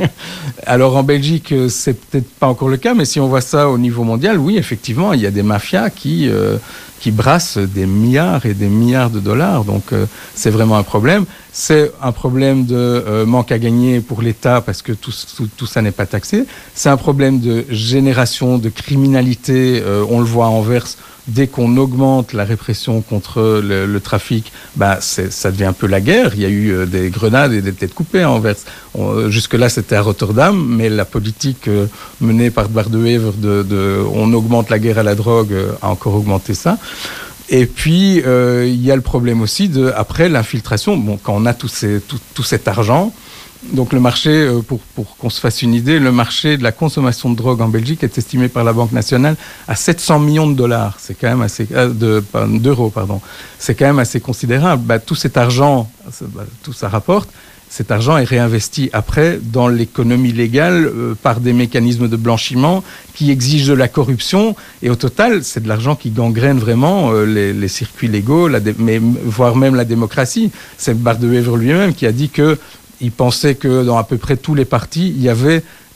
Alors en Belgique, c'est peut-être pas encore le cas, mais si on voit ça au niveau mondial, oui, effectivement, il y a des mafias qui, euh, qui brassent des milliards et des milliards de dollars. Donc euh, c'est vraiment un problème. C'est un problème de euh, manque à gagner pour l'État parce que tout, tout, tout ça n'est pas taxé. C'est un problème de génération de criminalité. Euh, on le voit à Anvers. Dès qu'on augmente la répression contre le, le trafic, bah c'est, ça devient un peu la guerre. Il y a eu euh, des grenades et des têtes coupées à Anvers. On, jusque-là, c'était à Rotterdam, mais la politique euh, menée par Bart de Wever de, de on augmente la guerre à la drogue euh, a encore augmenté ça. Et puis, euh, il y a le problème aussi de, après l'infiltration, bon, quand on a tout, ces, tout, tout cet argent, donc le marché, pour, pour qu'on se fasse une idée, le marché de la consommation de drogue en Belgique est estimé par la Banque nationale à sept cents millions de dollars. C'est quand même assez, euh, de, d'euros, pardon. C'est quand même assez considérable. Bah, tout cet argent, bah, tout ça rapporte. Cet argent est réinvesti après dans l'économie légale euh, par des mécanismes de blanchiment qui exigent de la corruption. Et au total, c'est de l'argent qui gangrène vraiment euh, les, les circuits légaux, la dé- mais, voire même la démocratie. C'est Bart de Wever lui-même qui a dit que il pensait que dans à peu près tous les partis, il y avait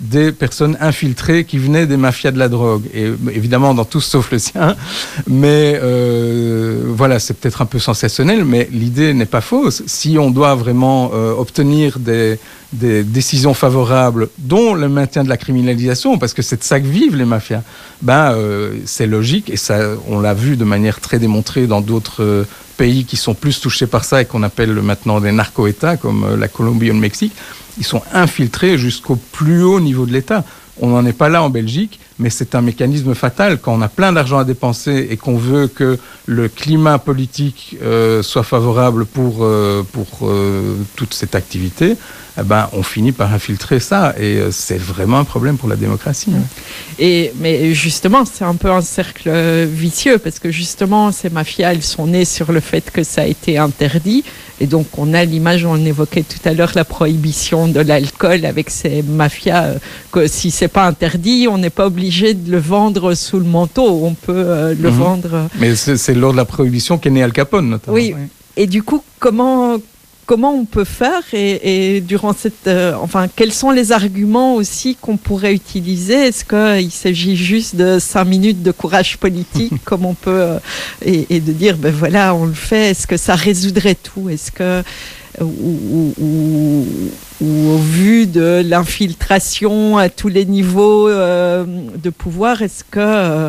des personnes infiltrées qui venaient des mafias de la drogue. Et évidemment, dans tous sauf le sien. Mais euh, voilà, c'est peut-être un peu sensationnel, mais l'idée n'est pas fausse. Si on doit vraiment euh, obtenir des, des décisions favorables, dont le maintien de la criminalisation, parce que c'est de ça que vivent les mafias, ben, euh, c'est logique, et ça, on l'a vu de manière très démontrée dans d'autres euh, pays qui sont plus touchés par ça et qu'on appelle maintenant des narco-États, comme euh, la Colombie ou le Mexique. Ils sont infiltrés jusqu'au plus haut niveau de l'État. On n'en est pas là en Belgique, mais c'est un mécanisme fatal. Quand on a plein d'argent à dépenser et qu'on veut que le climat politique euh, soit favorable pour, euh, pour euh, toute cette activité, eh ben, on finit par infiltrer ça. Et euh, c'est vraiment un problème pour la démocratie. Hein. Et, mais justement, c'est un peu un cercle vicieux, parce que justement, ces mafias, elles sont nées sur le fait que ça a été interdit. Et donc, on a l'image, on évoquait tout à l'heure la prohibition de l'alcool avec ces mafias, euh, que si c'est pas interdit, on n'est pas obligé de le vendre sous le manteau. On peut euh, le mmh. vendre. Mais c'est, c'est lors de la prohibition qu'est né Al Capone, notamment. Oui. oui. Et du coup, comment... Comment on peut faire et, et durant cette, euh, enfin, quels sont les arguments aussi qu'on pourrait utiliser? Est-ce qu'il s'agit juste de cinq minutes de courage politique, comme on peut, euh, et, et de dire, ben voilà, on le fait? Est-ce que ça résoudrait tout? Est-ce que, ou, ou, ou, ou au vu de l'infiltration à tous les niveaux euh, de pouvoir, est-ce que euh,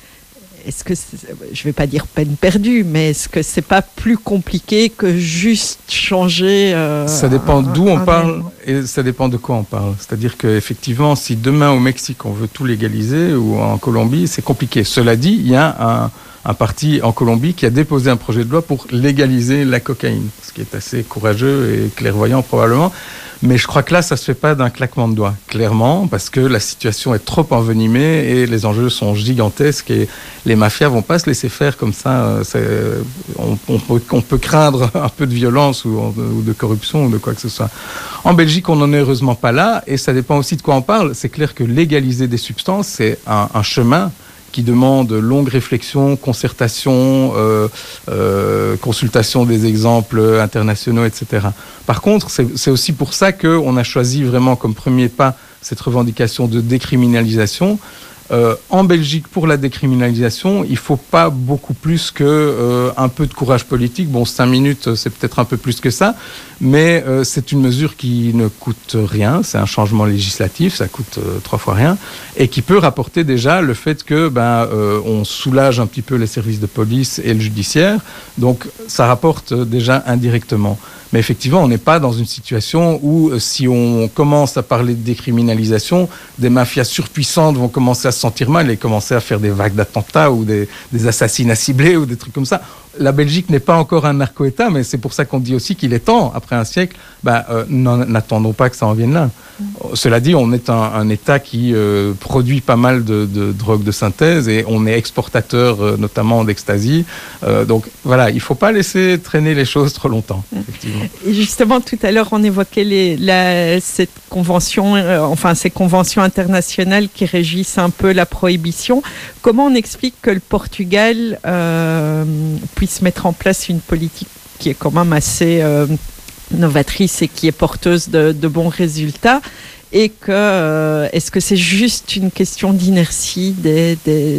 Est-ce que, c'est, je ne vais pas dire peine perdue, mais est-ce que ce n'est pas plus compliqué que juste changer euh, Ça dépend un, d'où on un parle élément. Et ça dépend de quoi on parle. C'est-à-dire qu'effectivement, si demain au Mexique, on veut tout légaliser, ou en Colombie, c'est compliqué. Cela dit, il y a un, un parti en Colombie qui a déposé un projet de loi pour légaliser la cocaïne, ce qui est assez courageux et clairvoyant probablement. Mais je crois que là, ça ne se fait pas d'un claquement de doigts, clairement, parce que la situation est trop envenimée et les enjeux sont gigantesques et les mafias ne vont pas se laisser faire comme ça. C'est, on, on, peut, on peut craindre un peu de violence ou, ou de corruption ou de quoi que ce soit. En Belgique, on n'en est heureusement pas là et ça dépend aussi de quoi on parle. C'est clair que légaliser des substances, c'est un, un chemin qui demande longue réflexion, concertation, euh, euh, consultation des exemples internationaux, et cetera. Par contre, c'est, c'est aussi pour ça qu'on a choisi vraiment comme premier pas cette revendication de décriminalisation. Euh, en Belgique, pour la décriminalisation, il ne faut pas beaucoup plus que euh, un peu de courage politique. Bon, cinq minutes, c'est peut-être un peu plus que ça, mais euh, c'est une mesure qui ne coûte rien. C'est un changement législatif, ça coûte euh, trois fois rien, et qui peut rapporter déjà le fait que ben euh, on soulage un petit peu les services de police et le judiciaire. Donc, ça rapporte déjà indirectement. Mais effectivement, on n'est pas dans une situation où, euh, si on commence à parler de décriminalisation, des mafias surpuissantes vont commencer à se sentir mal et commencer à faire des vagues d'attentats ou des, des assassinats ciblés ou des trucs comme ça. La Belgique n'est pas encore un narco-État, mais c'est pour ça qu'on dit aussi qu'il est temps, après un siècle, bah, euh, n'attendons pas que ça en vienne là. Mmh. Cela dit, on est un, un État qui euh, produit pas mal de, de drogues de synthèse et on est exportateur euh, notamment d'ecstasy. Euh, donc voilà, il ne faut pas laisser traîner les choses trop longtemps. Mmh. Effectivement. Et justement, tout à l'heure, on évoquait les, la, cette convention, euh, enfin ces conventions internationales qui régissent un peu la prohibition. Comment on explique que le Portugal euh, puisse mettre en place une politique qui est quand même assez euh, novatrice et qui est porteuse de, de bons résultats, et que euh, est-ce que c'est juste une question d'inertie des,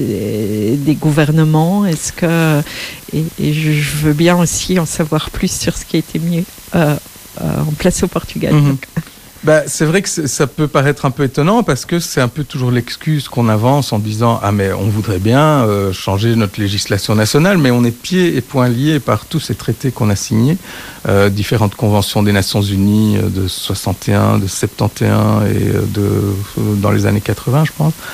des, des gouvernements? Est-ce que et, et je, je veux bien aussi en savoir plus sur ce qui a été mis euh, euh, en place au Portugal. Mmh. Donc. Bah, c'est vrai que ça peut paraître un peu étonnant parce que c'est un peu toujours l'excuse qu'on avance en disant « Ah mais on voudrait bien euh, changer notre législation nationale, mais on est pieds et poings liés par tous ces traités qu'on a signés, euh, différentes conventions des Nations Unies de soixante et un, de soixante et onze et de, euh, dans les années quatre-vingts, je pense.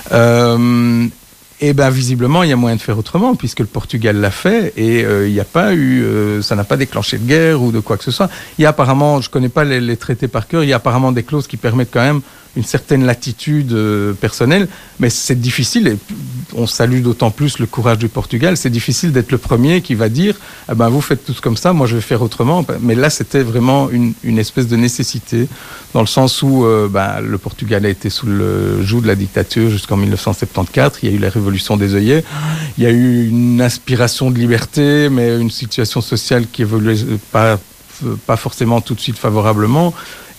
Euh, Et bien, visiblement, il y a moyen de faire autrement, puisque le Portugal l'a fait, et il euh, n'y a pas eu, euh, ça n'a pas déclenché de guerre ou de quoi que ce soit. Il y a apparemment, je ne connais pas les, les traités par cœur, il y a apparemment des clauses qui permettent quand même une certaine latitude euh, personnelle, mais c'est difficile, et on salue d'autant plus le courage du Portugal, c'est difficile d'être le premier qui va dire ah ben, « vous faites tous comme ça, moi je vais faire autrement ». Mais là, c'était vraiment une, une espèce de nécessité, dans le sens où euh, ben, le Portugal a été sous le joug de la dictature jusqu'en dix-neuf cent soixante-quatorze, il y a eu la révolution des œillets, il y a eu une inspiration de liberté, mais une situation sociale qui évoluait pas, pas forcément tout de suite favorablement.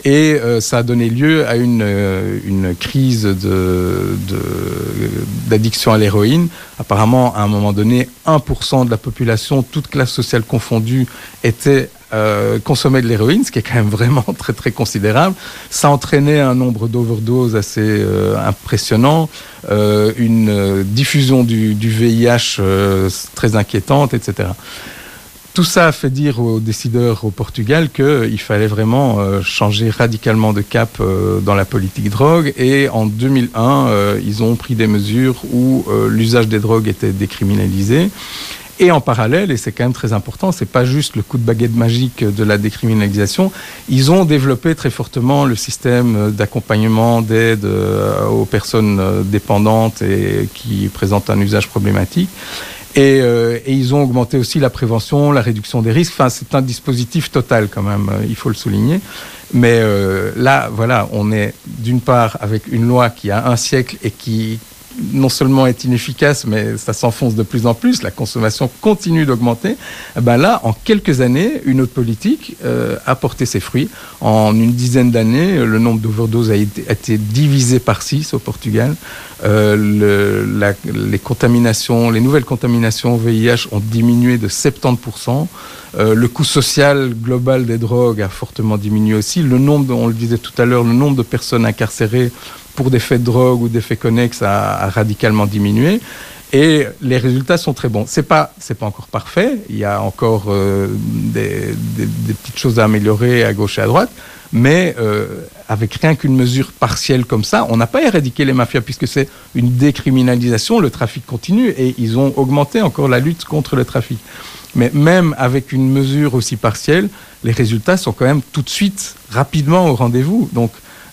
Et euh, ça a donné lieu à une, euh, une crise de, de, d'addiction à l'héroïne. Apparemment, à un moment donné, un pour cent de la population, toute classe sociale confondue, était euh, consommait de l'héroïne, ce qui est quand même vraiment très très considérable. Ça entraînait un nombre d'overdoses assez euh, impressionnant, euh, une euh, diffusion du, du V I H euh, très inquiétante, et cetera. Tout ça a fait dire aux décideurs au Portugal qu'il fallait vraiment euh, changer radicalement de cap euh, dans la politique drogue. Et en deux mille un, euh, ils ont pris des mesures où euh, l'usage des drogues était décriminalisé. Et en parallèle, et c'est quand même très important, c'est pas juste le coup de baguette magique de la décriminalisation, ils ont développé très fortement le système d'accompagnement, d'aide euh, aux personnes dépendantes et qui présentent un usage problématique. Et, euh, et ils ont augmenté aussi la prévention, la réduction des risques. Enfin, c'est un dispositif total quand même, il faut le souligner. Mais euh, là, voilà, on est d'une part avec une loi qui a un siècle et qui non seulement est inefficace, mais ça s'enfonce de plus en plus, la consommation continue d'augmenter. Ben là, en quelques années, une autre politique euh, a porté ses fruits. En une dizaine d'années, le nombre d'overdoses a été, a été divisé par six au Portugal. Euh, le, la, les contaminations, les nouvelles contaminations au V I H ont diminué de soixante-dix pour cent. Euh, le coût social global des drogues a fortement diminué aussi. Le nombre, on le disait tout à l'heure, le nombre de personnes incarcérées pour des faits de drogue ou des faits connexes a, a radicalement diminué. Et les résultats sont très bons. C'est pas, c'est pas encore parfait. Il y a encore euh, des, des, des petites choses à améliorer à gauche et à droite. Mais euh, avec rien qu'une mesure partielle comme ça, on n'a pas éradiqué les mafias puisque c'est une décriminalisation. Le trafic continue et ils ont augmenté encore la lutte contre le trafic. Mais même avec une mesure aussi partielle, les résultats sont quand même tout de suite, rapidement au rendez-vous. Donc,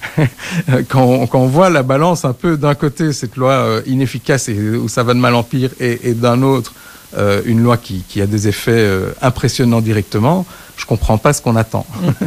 quand, on, quand on voit la balance un peu d'un côté, cette loi euh, inefficace et où ça va de mal en pire, et, et d'un autre, euh, une loi qui, qui a des effets euh, impressionnants directement, je ne comprends pas ce qu'on attend.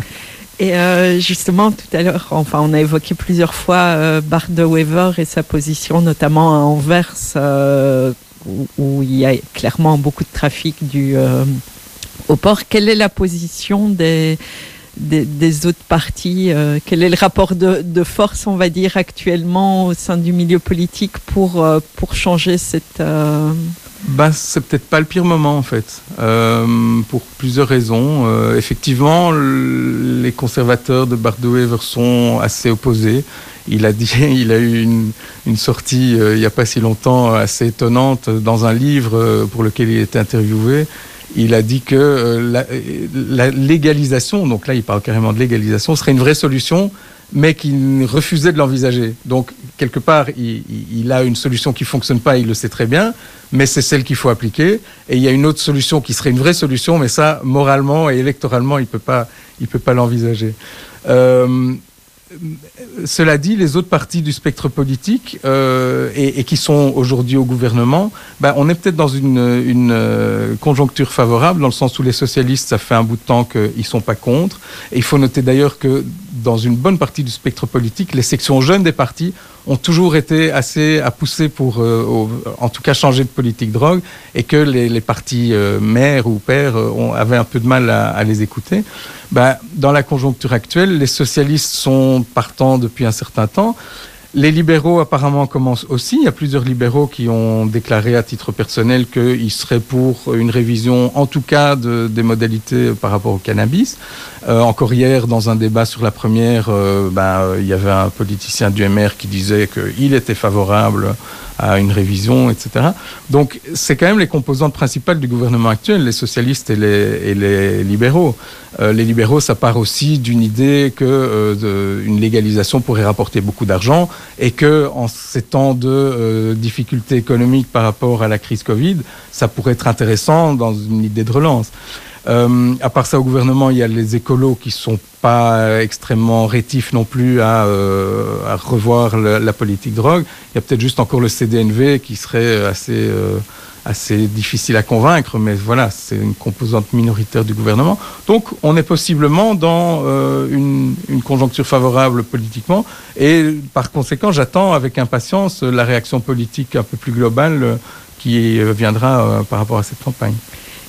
Et euh, justement, tout à l'heure, enfin, on a évoqué plusieurs fois euh, Bart de Wever et sa position, notamment à Anvers, euh, où, où il y a clairement beaucoup de trafic du, euh, au port. Quelle est la position des... Des, des autres partis, euh, quel est le rapport de, de force, on va dire, actuellement au sein du milieu politique pour, euh, pour changer cette... Euh... Bah, c'est peut-être pas le pire moment, en fait, euh, pour plusieurs raisons. Euh, effectivement, l- les conservateurs de Bart de Wever sont assez opposés. Il a dit, il a eu une, une sortie euh, il n'y a pas si longtemps assez étonnante dans un livre euh, pour lequel il était interviewé. Il a dit que euh, la, la légalisation, donc là il parle carrément de légalisation, serait une vraie solution, mais qu'il refusait de l'envisager. Donc quelque part, il, il a une solution qui ne fonctionne pas, il le sait très bien, mais c'est celle qu'il faut appliquer. Et il y a une autre solution qui serait une vraie solution, mais ça, moralement et électoralement, il ne peut pas, il peut pas l'envisager. Euh, Cela dit, les autres partis du spectre politique euh, et, et qui sont aujourd'hui au gouvernement, ben, on est peut-être dans une, une euh, conjoncture favorable, dans le sens où les socialistes, ça fait un bout de temps qu'ils ne sont pas contre. Et il faut noter d'ailleurs que dans une bonne partie du spectre politique, les sections jeunes des partis ont toujours été assez à pousser pour, euh, au, en tout cas, changer de politique drogue, et que les, les partis euh, mères ou pères euh, ont, avaient un peu de mal à, à les écouter. Ben, dans la conjoncture actuelle, les socialistes sont partants depuis un certain temps. Les libéraux, apparemment, commencent aussi. Il y a plusieurs libéraux qui ont déclaré à titre personnel qu'ils seraient pour une révision, en tout cas, de, des modalités par rapport au cannabis. Euh, encore hier, dans un débat sur la première, euh, ben, il y avait un politicien du M R qui disait qu'il était favorable à une révision, et cetera. Donc, c'est quand même les composantes principales du gouvernement actuel, les socialistes et les, et les libéraux. Euh, les libéraux, ça part aussi d'une idée que euh, de, une légalisation pourrait rapporter beaucoup d'argent et que, en ces temps de euh, difficultés économiques par rapport à la crise Covid, ça pourrait être intéressant dans une idée de relance. Euh, à part ça, au gouvernement, il y a les écolos qui sont pas extrêmement rétifs non plus à, euh, à revoir le, la politique drogue. Il y a peut-être juste encore le C D N V qui serait assez, euh, assez difficile à convaincre, mais voilà, c'est une composante minoritaire du gouvernement. Donc, on est possiblement dans euh, une, une conjoncture favorable politiquement, et par conséquent, j'attends avec impatience la réaction politique un peu plus globale euh, qui viendra euh, par rapport à cette campagne.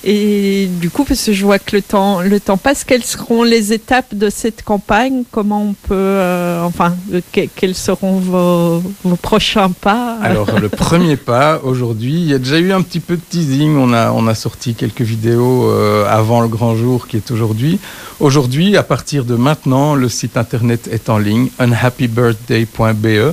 et du coup, parce que je vois que le temps, le temps passe, quelles seront les étapes de cette campagne? Comment on peut, euh, enfin, que, quels seront vos, vos prochains pas? Alors, le premier pas, aujourd'hui, il y a déjà eu un petit peu de teasing. On a, on a sorti quelques vidéos euh, avant le grand jour qui est aujourd'hui. Aujourd'hui, à partir de maintenant, le site internet est en ligne, unhappy birthday point b e.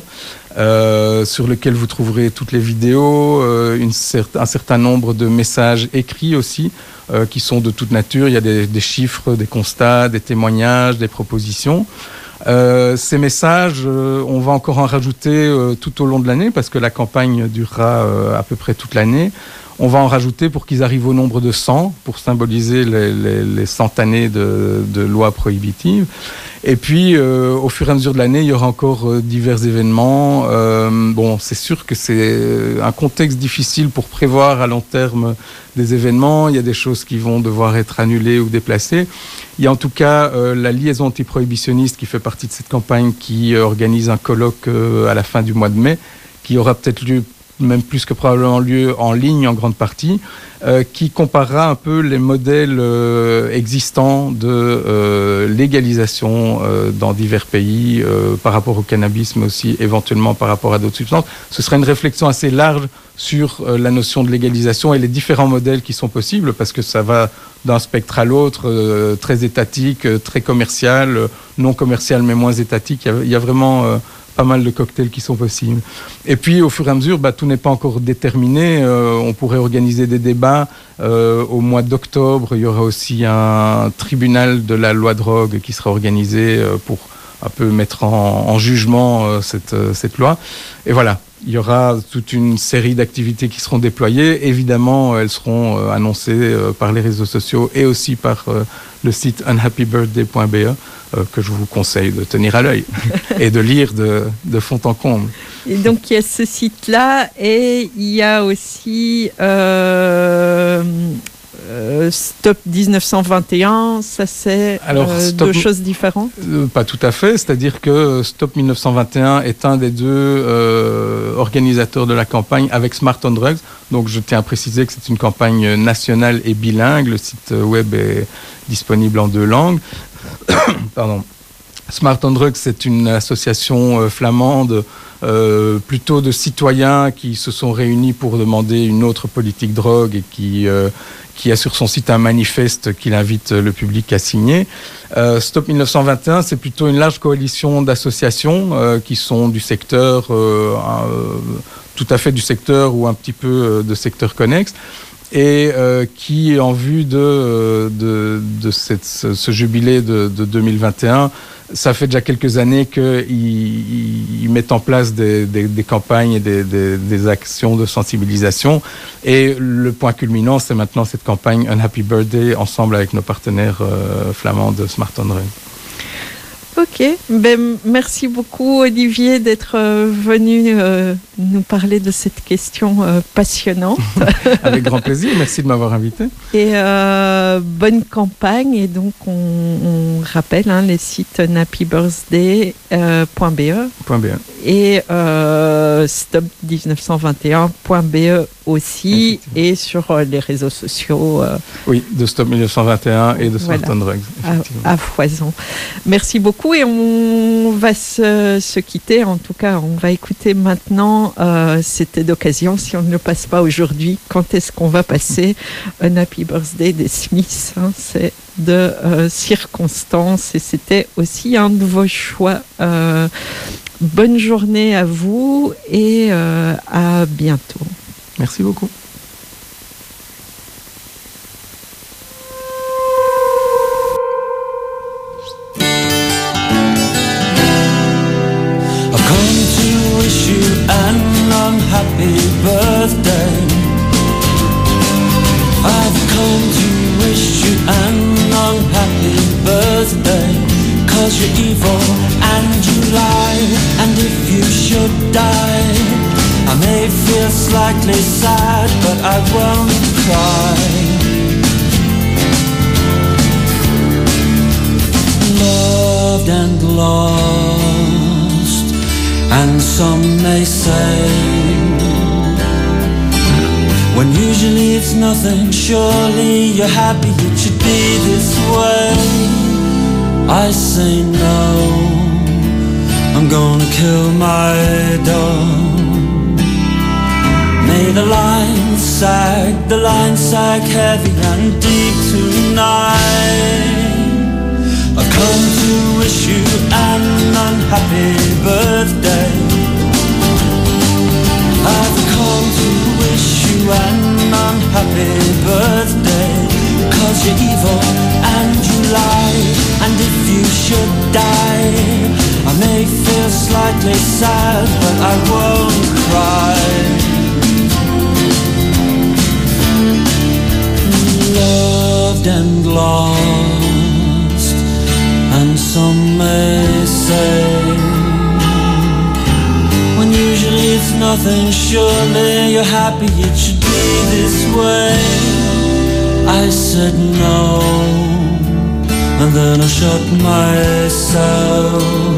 Euh, sur lequel vous trouverez toutes les vidéos, euh, une cer- un certain nombre de messages écrits aussi, euh, qui sont de toute nature. Il y a des, des chiffres, des constats, des témoignages, des propositions. Euh, ces messages, euh, on va encore en rajouter euh, tout au long de l'année, parce que la campagne durera euh, à peu près toute l'année. On va en rajouter pour qu'ils arrivent au nombre de cent, pour symboliser les, les, les cent années de, de lois prohibitives. Et puis, euh, au fur et à mesure de l'année, il y aura encore euh, divers événements. Euh, bon, c'est sûr que c'est un contexte difficile pour prévoir à long terme des événements. Il y a des choses qui vont devoir être annulées ou déplacées. Il y a en tout cas euh, la liaison antiprohibitionniste qui fait partie de cette campagne, qui euh, organise un colloque euh, à la fin du mois de mai, qui aura peut-être lieu, même plus que probablement lieu en ligne en grande partie, euh, qui comparera un peu les modèles euh, existants de euh, légalisation euh, dans divers pays euh, par rapport au cannabis, mais aussi éventuellement par rapport à d'autres substances. Ce sera une réflexion assez large sur euh, la notion de légalisation et les différents modèles qui sont possibles, parce que ça va d'un spectre à l'autre, euh, très étatique, euh, très commercial, euh, non commercial mais moins étatique. Il y a, il y a vraiment... Euh, pas mal de cocktails qui sont possibles. Et puis, au fur et à mesure, bah, tout n'est pas encore déterminé. Euh, on pourrait organiser des débats. Euh, au mois d'octobre, il y aura aussi un tribunal de la loi drogue qui sera organisé euh, pour un peu mettre en, en jugement euh, cette, euh, cette loi. Et voilà, il y aura toute une série d'activités qui seront déployées. Évidemment, elles seront euh, annoncées euh, par les réseaux sociaux et aussi par euh, le site unhappy birthday point b e. Euh, que je vous conseille de tenir à l'œil et de lire de, de fond en comble. Et donc, il y a ce site-là et il y a aussi euh, euh, Stop dix-neuf cent vingt et un. Ça, c'est Alors, euh, Stop, deux choses différentes euh, Pas tout à fait. C'est-à-dire que Stop dix-neuf cent vingt et un est un des deux euh, organisateurs de la campagne avec Smart on Drugs. Donc, je tiens à préciser que c'est une campagne nationale et bilingue. Le site web est disponible en deux langues. Pardon. Smart on Drugs, c'est une association euh, flamande, euh, plutôt de citoyens qui se sont réunis pour demander une autre politique drogue et qui, euh, qui a sur son site un manifeste qu'il invite le public à signer. Euh, Stop dix-neuf cent vingt et un, c'est plutôt une large coalition d'associations euh, qui sont du secteur, euh, euh, tout à fait du secteur ou un petit peu euh, de secteur connexe. Et euh, qui, en vue de, de, de cette, ce, ce jubilé de, de deux mille vingt et un, ça fait déjà quelques années qu'ils ils mettent en place des, des, des campagnes et des, des, des actions de sensibilisation. Et le point culminant, c'est maintenant cette campagne Unhappy Birthday, ensemble avec nos partenaires euh, flamands de Smart on Drugs. Ok, ben, merci beaucoup Olivier d'être euh, venu euh, nous parler de cette question euh, passionnante. Avec grand plaisir, merci de m'avoir invité. Et euh, bonne campagne, et donc on, on rappelle hein, les sites unhappy birthday point b e .be. et euh, stop dix-neuf cent vingt et un point b e aussi, et sur euh, les réseaux sociaux. Euh, oui, de Stop dix-neuf cent vingt et un et de Smart voilà, on Drugs. À, à foison. Merci beaucoup, et on va se, se quitter. En tout cas, on va écouter maintenant. Euh, c'était d'occasion, si on ne le passe pas aujourd'hui, quand est-ce qu'on va passer un Happy Birthday des Smiths, hein, c'est de euh, circonstance, et c'était aussi un de vos choix. Euh, bonne journée à vous et euh, à bientôt. Merci beaucoup. I've come to wish you an unhappy birthday. I've come to wish you an unhappy birthday. 'Cause you're evil and you lie, and if you should die, I may feel slightly sad, but I won't cry. Loved and lost, and some may say, when usually it's nothing. Surely you're happy it should be this way. I say no, I'm gonna kill my dog. May the line sag, the line sag heavy and deep tonight. I've come to wish you an unhappy birthday. I've come to wish you an unhappy birthday. Cause you're evil and you lie, and if you should die, I may feel slightly sad, but I won't cry. Loved and lost, and some may say, when usually it's nothing. Surely you're happy it should be this way. I said no, and then I shut myself.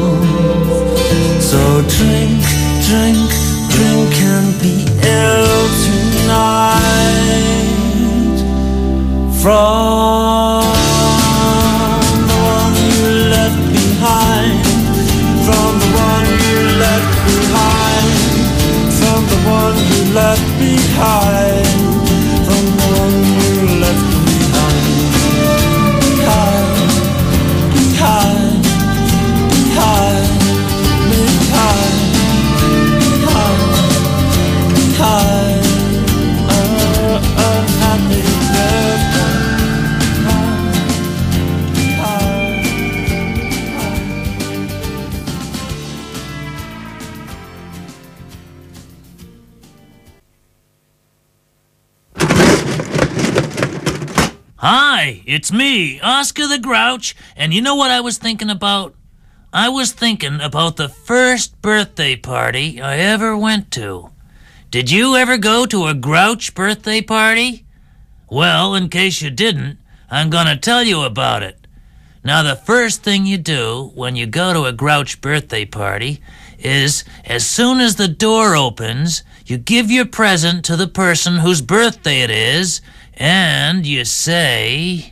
So drink, drink, drink and be ill tonight. From the one you left behind, from the one you left behind, from the one you left behind, from the one you left behind. Behind, behind, behind, behind, behind, behind, uh, unhappy birthday. Hi, it's me, Oscar the Grouch, and you know what I was thinking about? I was thinking about the first birthday party I ever went to. Did you ever go to a Grouch birthday party? Well, in case you didn't, I'm gonna tell you about it. Now, the first thing you do when you go to a Grouch birthday party is, as soon as the door opens, you give your present to the person whose birthday it is, and you say,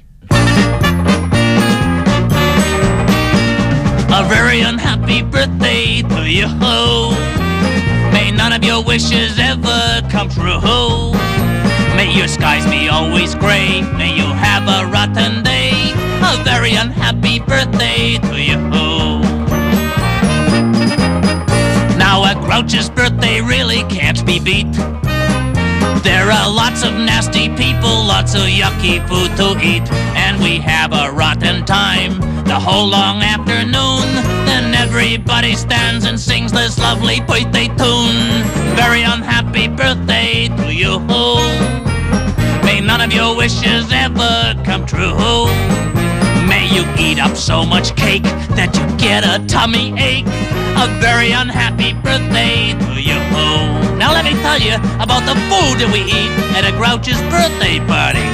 a very unhappy birthday to you. May none of your wishes ever come true. May your skies be always gray. May you have a rotten day. A very unhappy birthday to you. Now a Grouch's birthday really can't be beat. There are lots of nasty people, lots of yucky food to eat, and we have a rotten time the whole long afternoon. Then everybody stands and sings this lovely birthday tune. Very unhappy birthday to you. May none of your wishes ever come true. May you eat up so much cake that you get a tummy ache. A very unhappy birthday to you. Now let me tell you about the food that we eat at a Grouch's birthday party.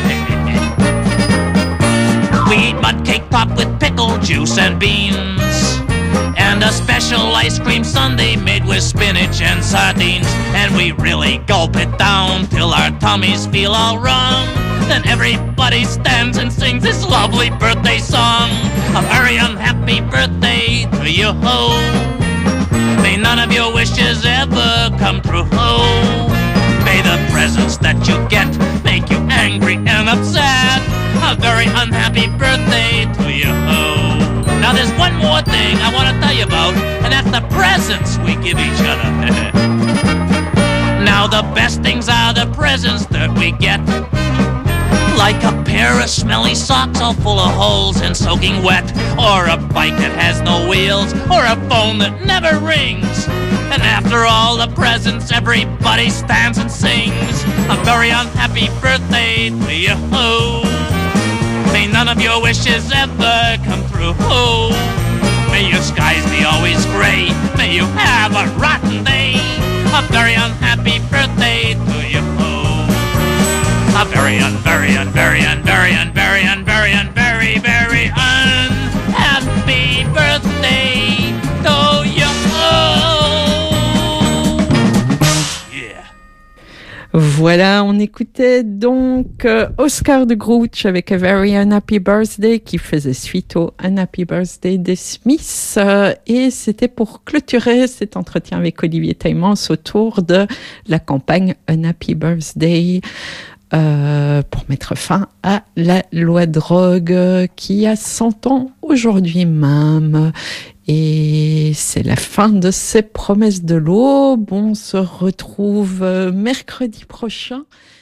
We eat mud cake topped with pickle juice and beans, and a special ice cream sundae made with spinach and sardines. And we really gulp it down till our tummies feel all wrong. Then everybody stands and sings this lovely birthday song. A very unhappy birthday to you. May none of your wishes ever come true. May the presents that you get make you angry and upset. A very unhappy birthday to you. Now there's one more thing I want to tell you about, and that's the presents we give each other. Now the best things are the presents that we get. Like a pair of smelly socks all full of holes and soaking wet, or a bike that has no wheels, or a phone that never rings. And after all the presents, everybody stands and sings a very unhappy birthday to you. May none of your wishes ever come true. May your skies be always gray. May you have a rotten day. A very unhappy birthday to you. A very un, very un, very un, very un, very un, very un, very, very unhappy birthday to you. Yeah. Voilà, on écoutait donc euh, Oscar de Grouch avec A Very Unhappy Birthday qui faisait suite au Unhappy Birthday des Smiths euh, et c'était pour clôturer cet entretien avec Olivier Tailmans autour de la campagne Unhappy Birthday euh, pour mettre fin à la loi drogue qui a cent ans aujourd'hui même. Et c'est la fin de ces promesses de l'aube. On se retrouve mercredi prochain.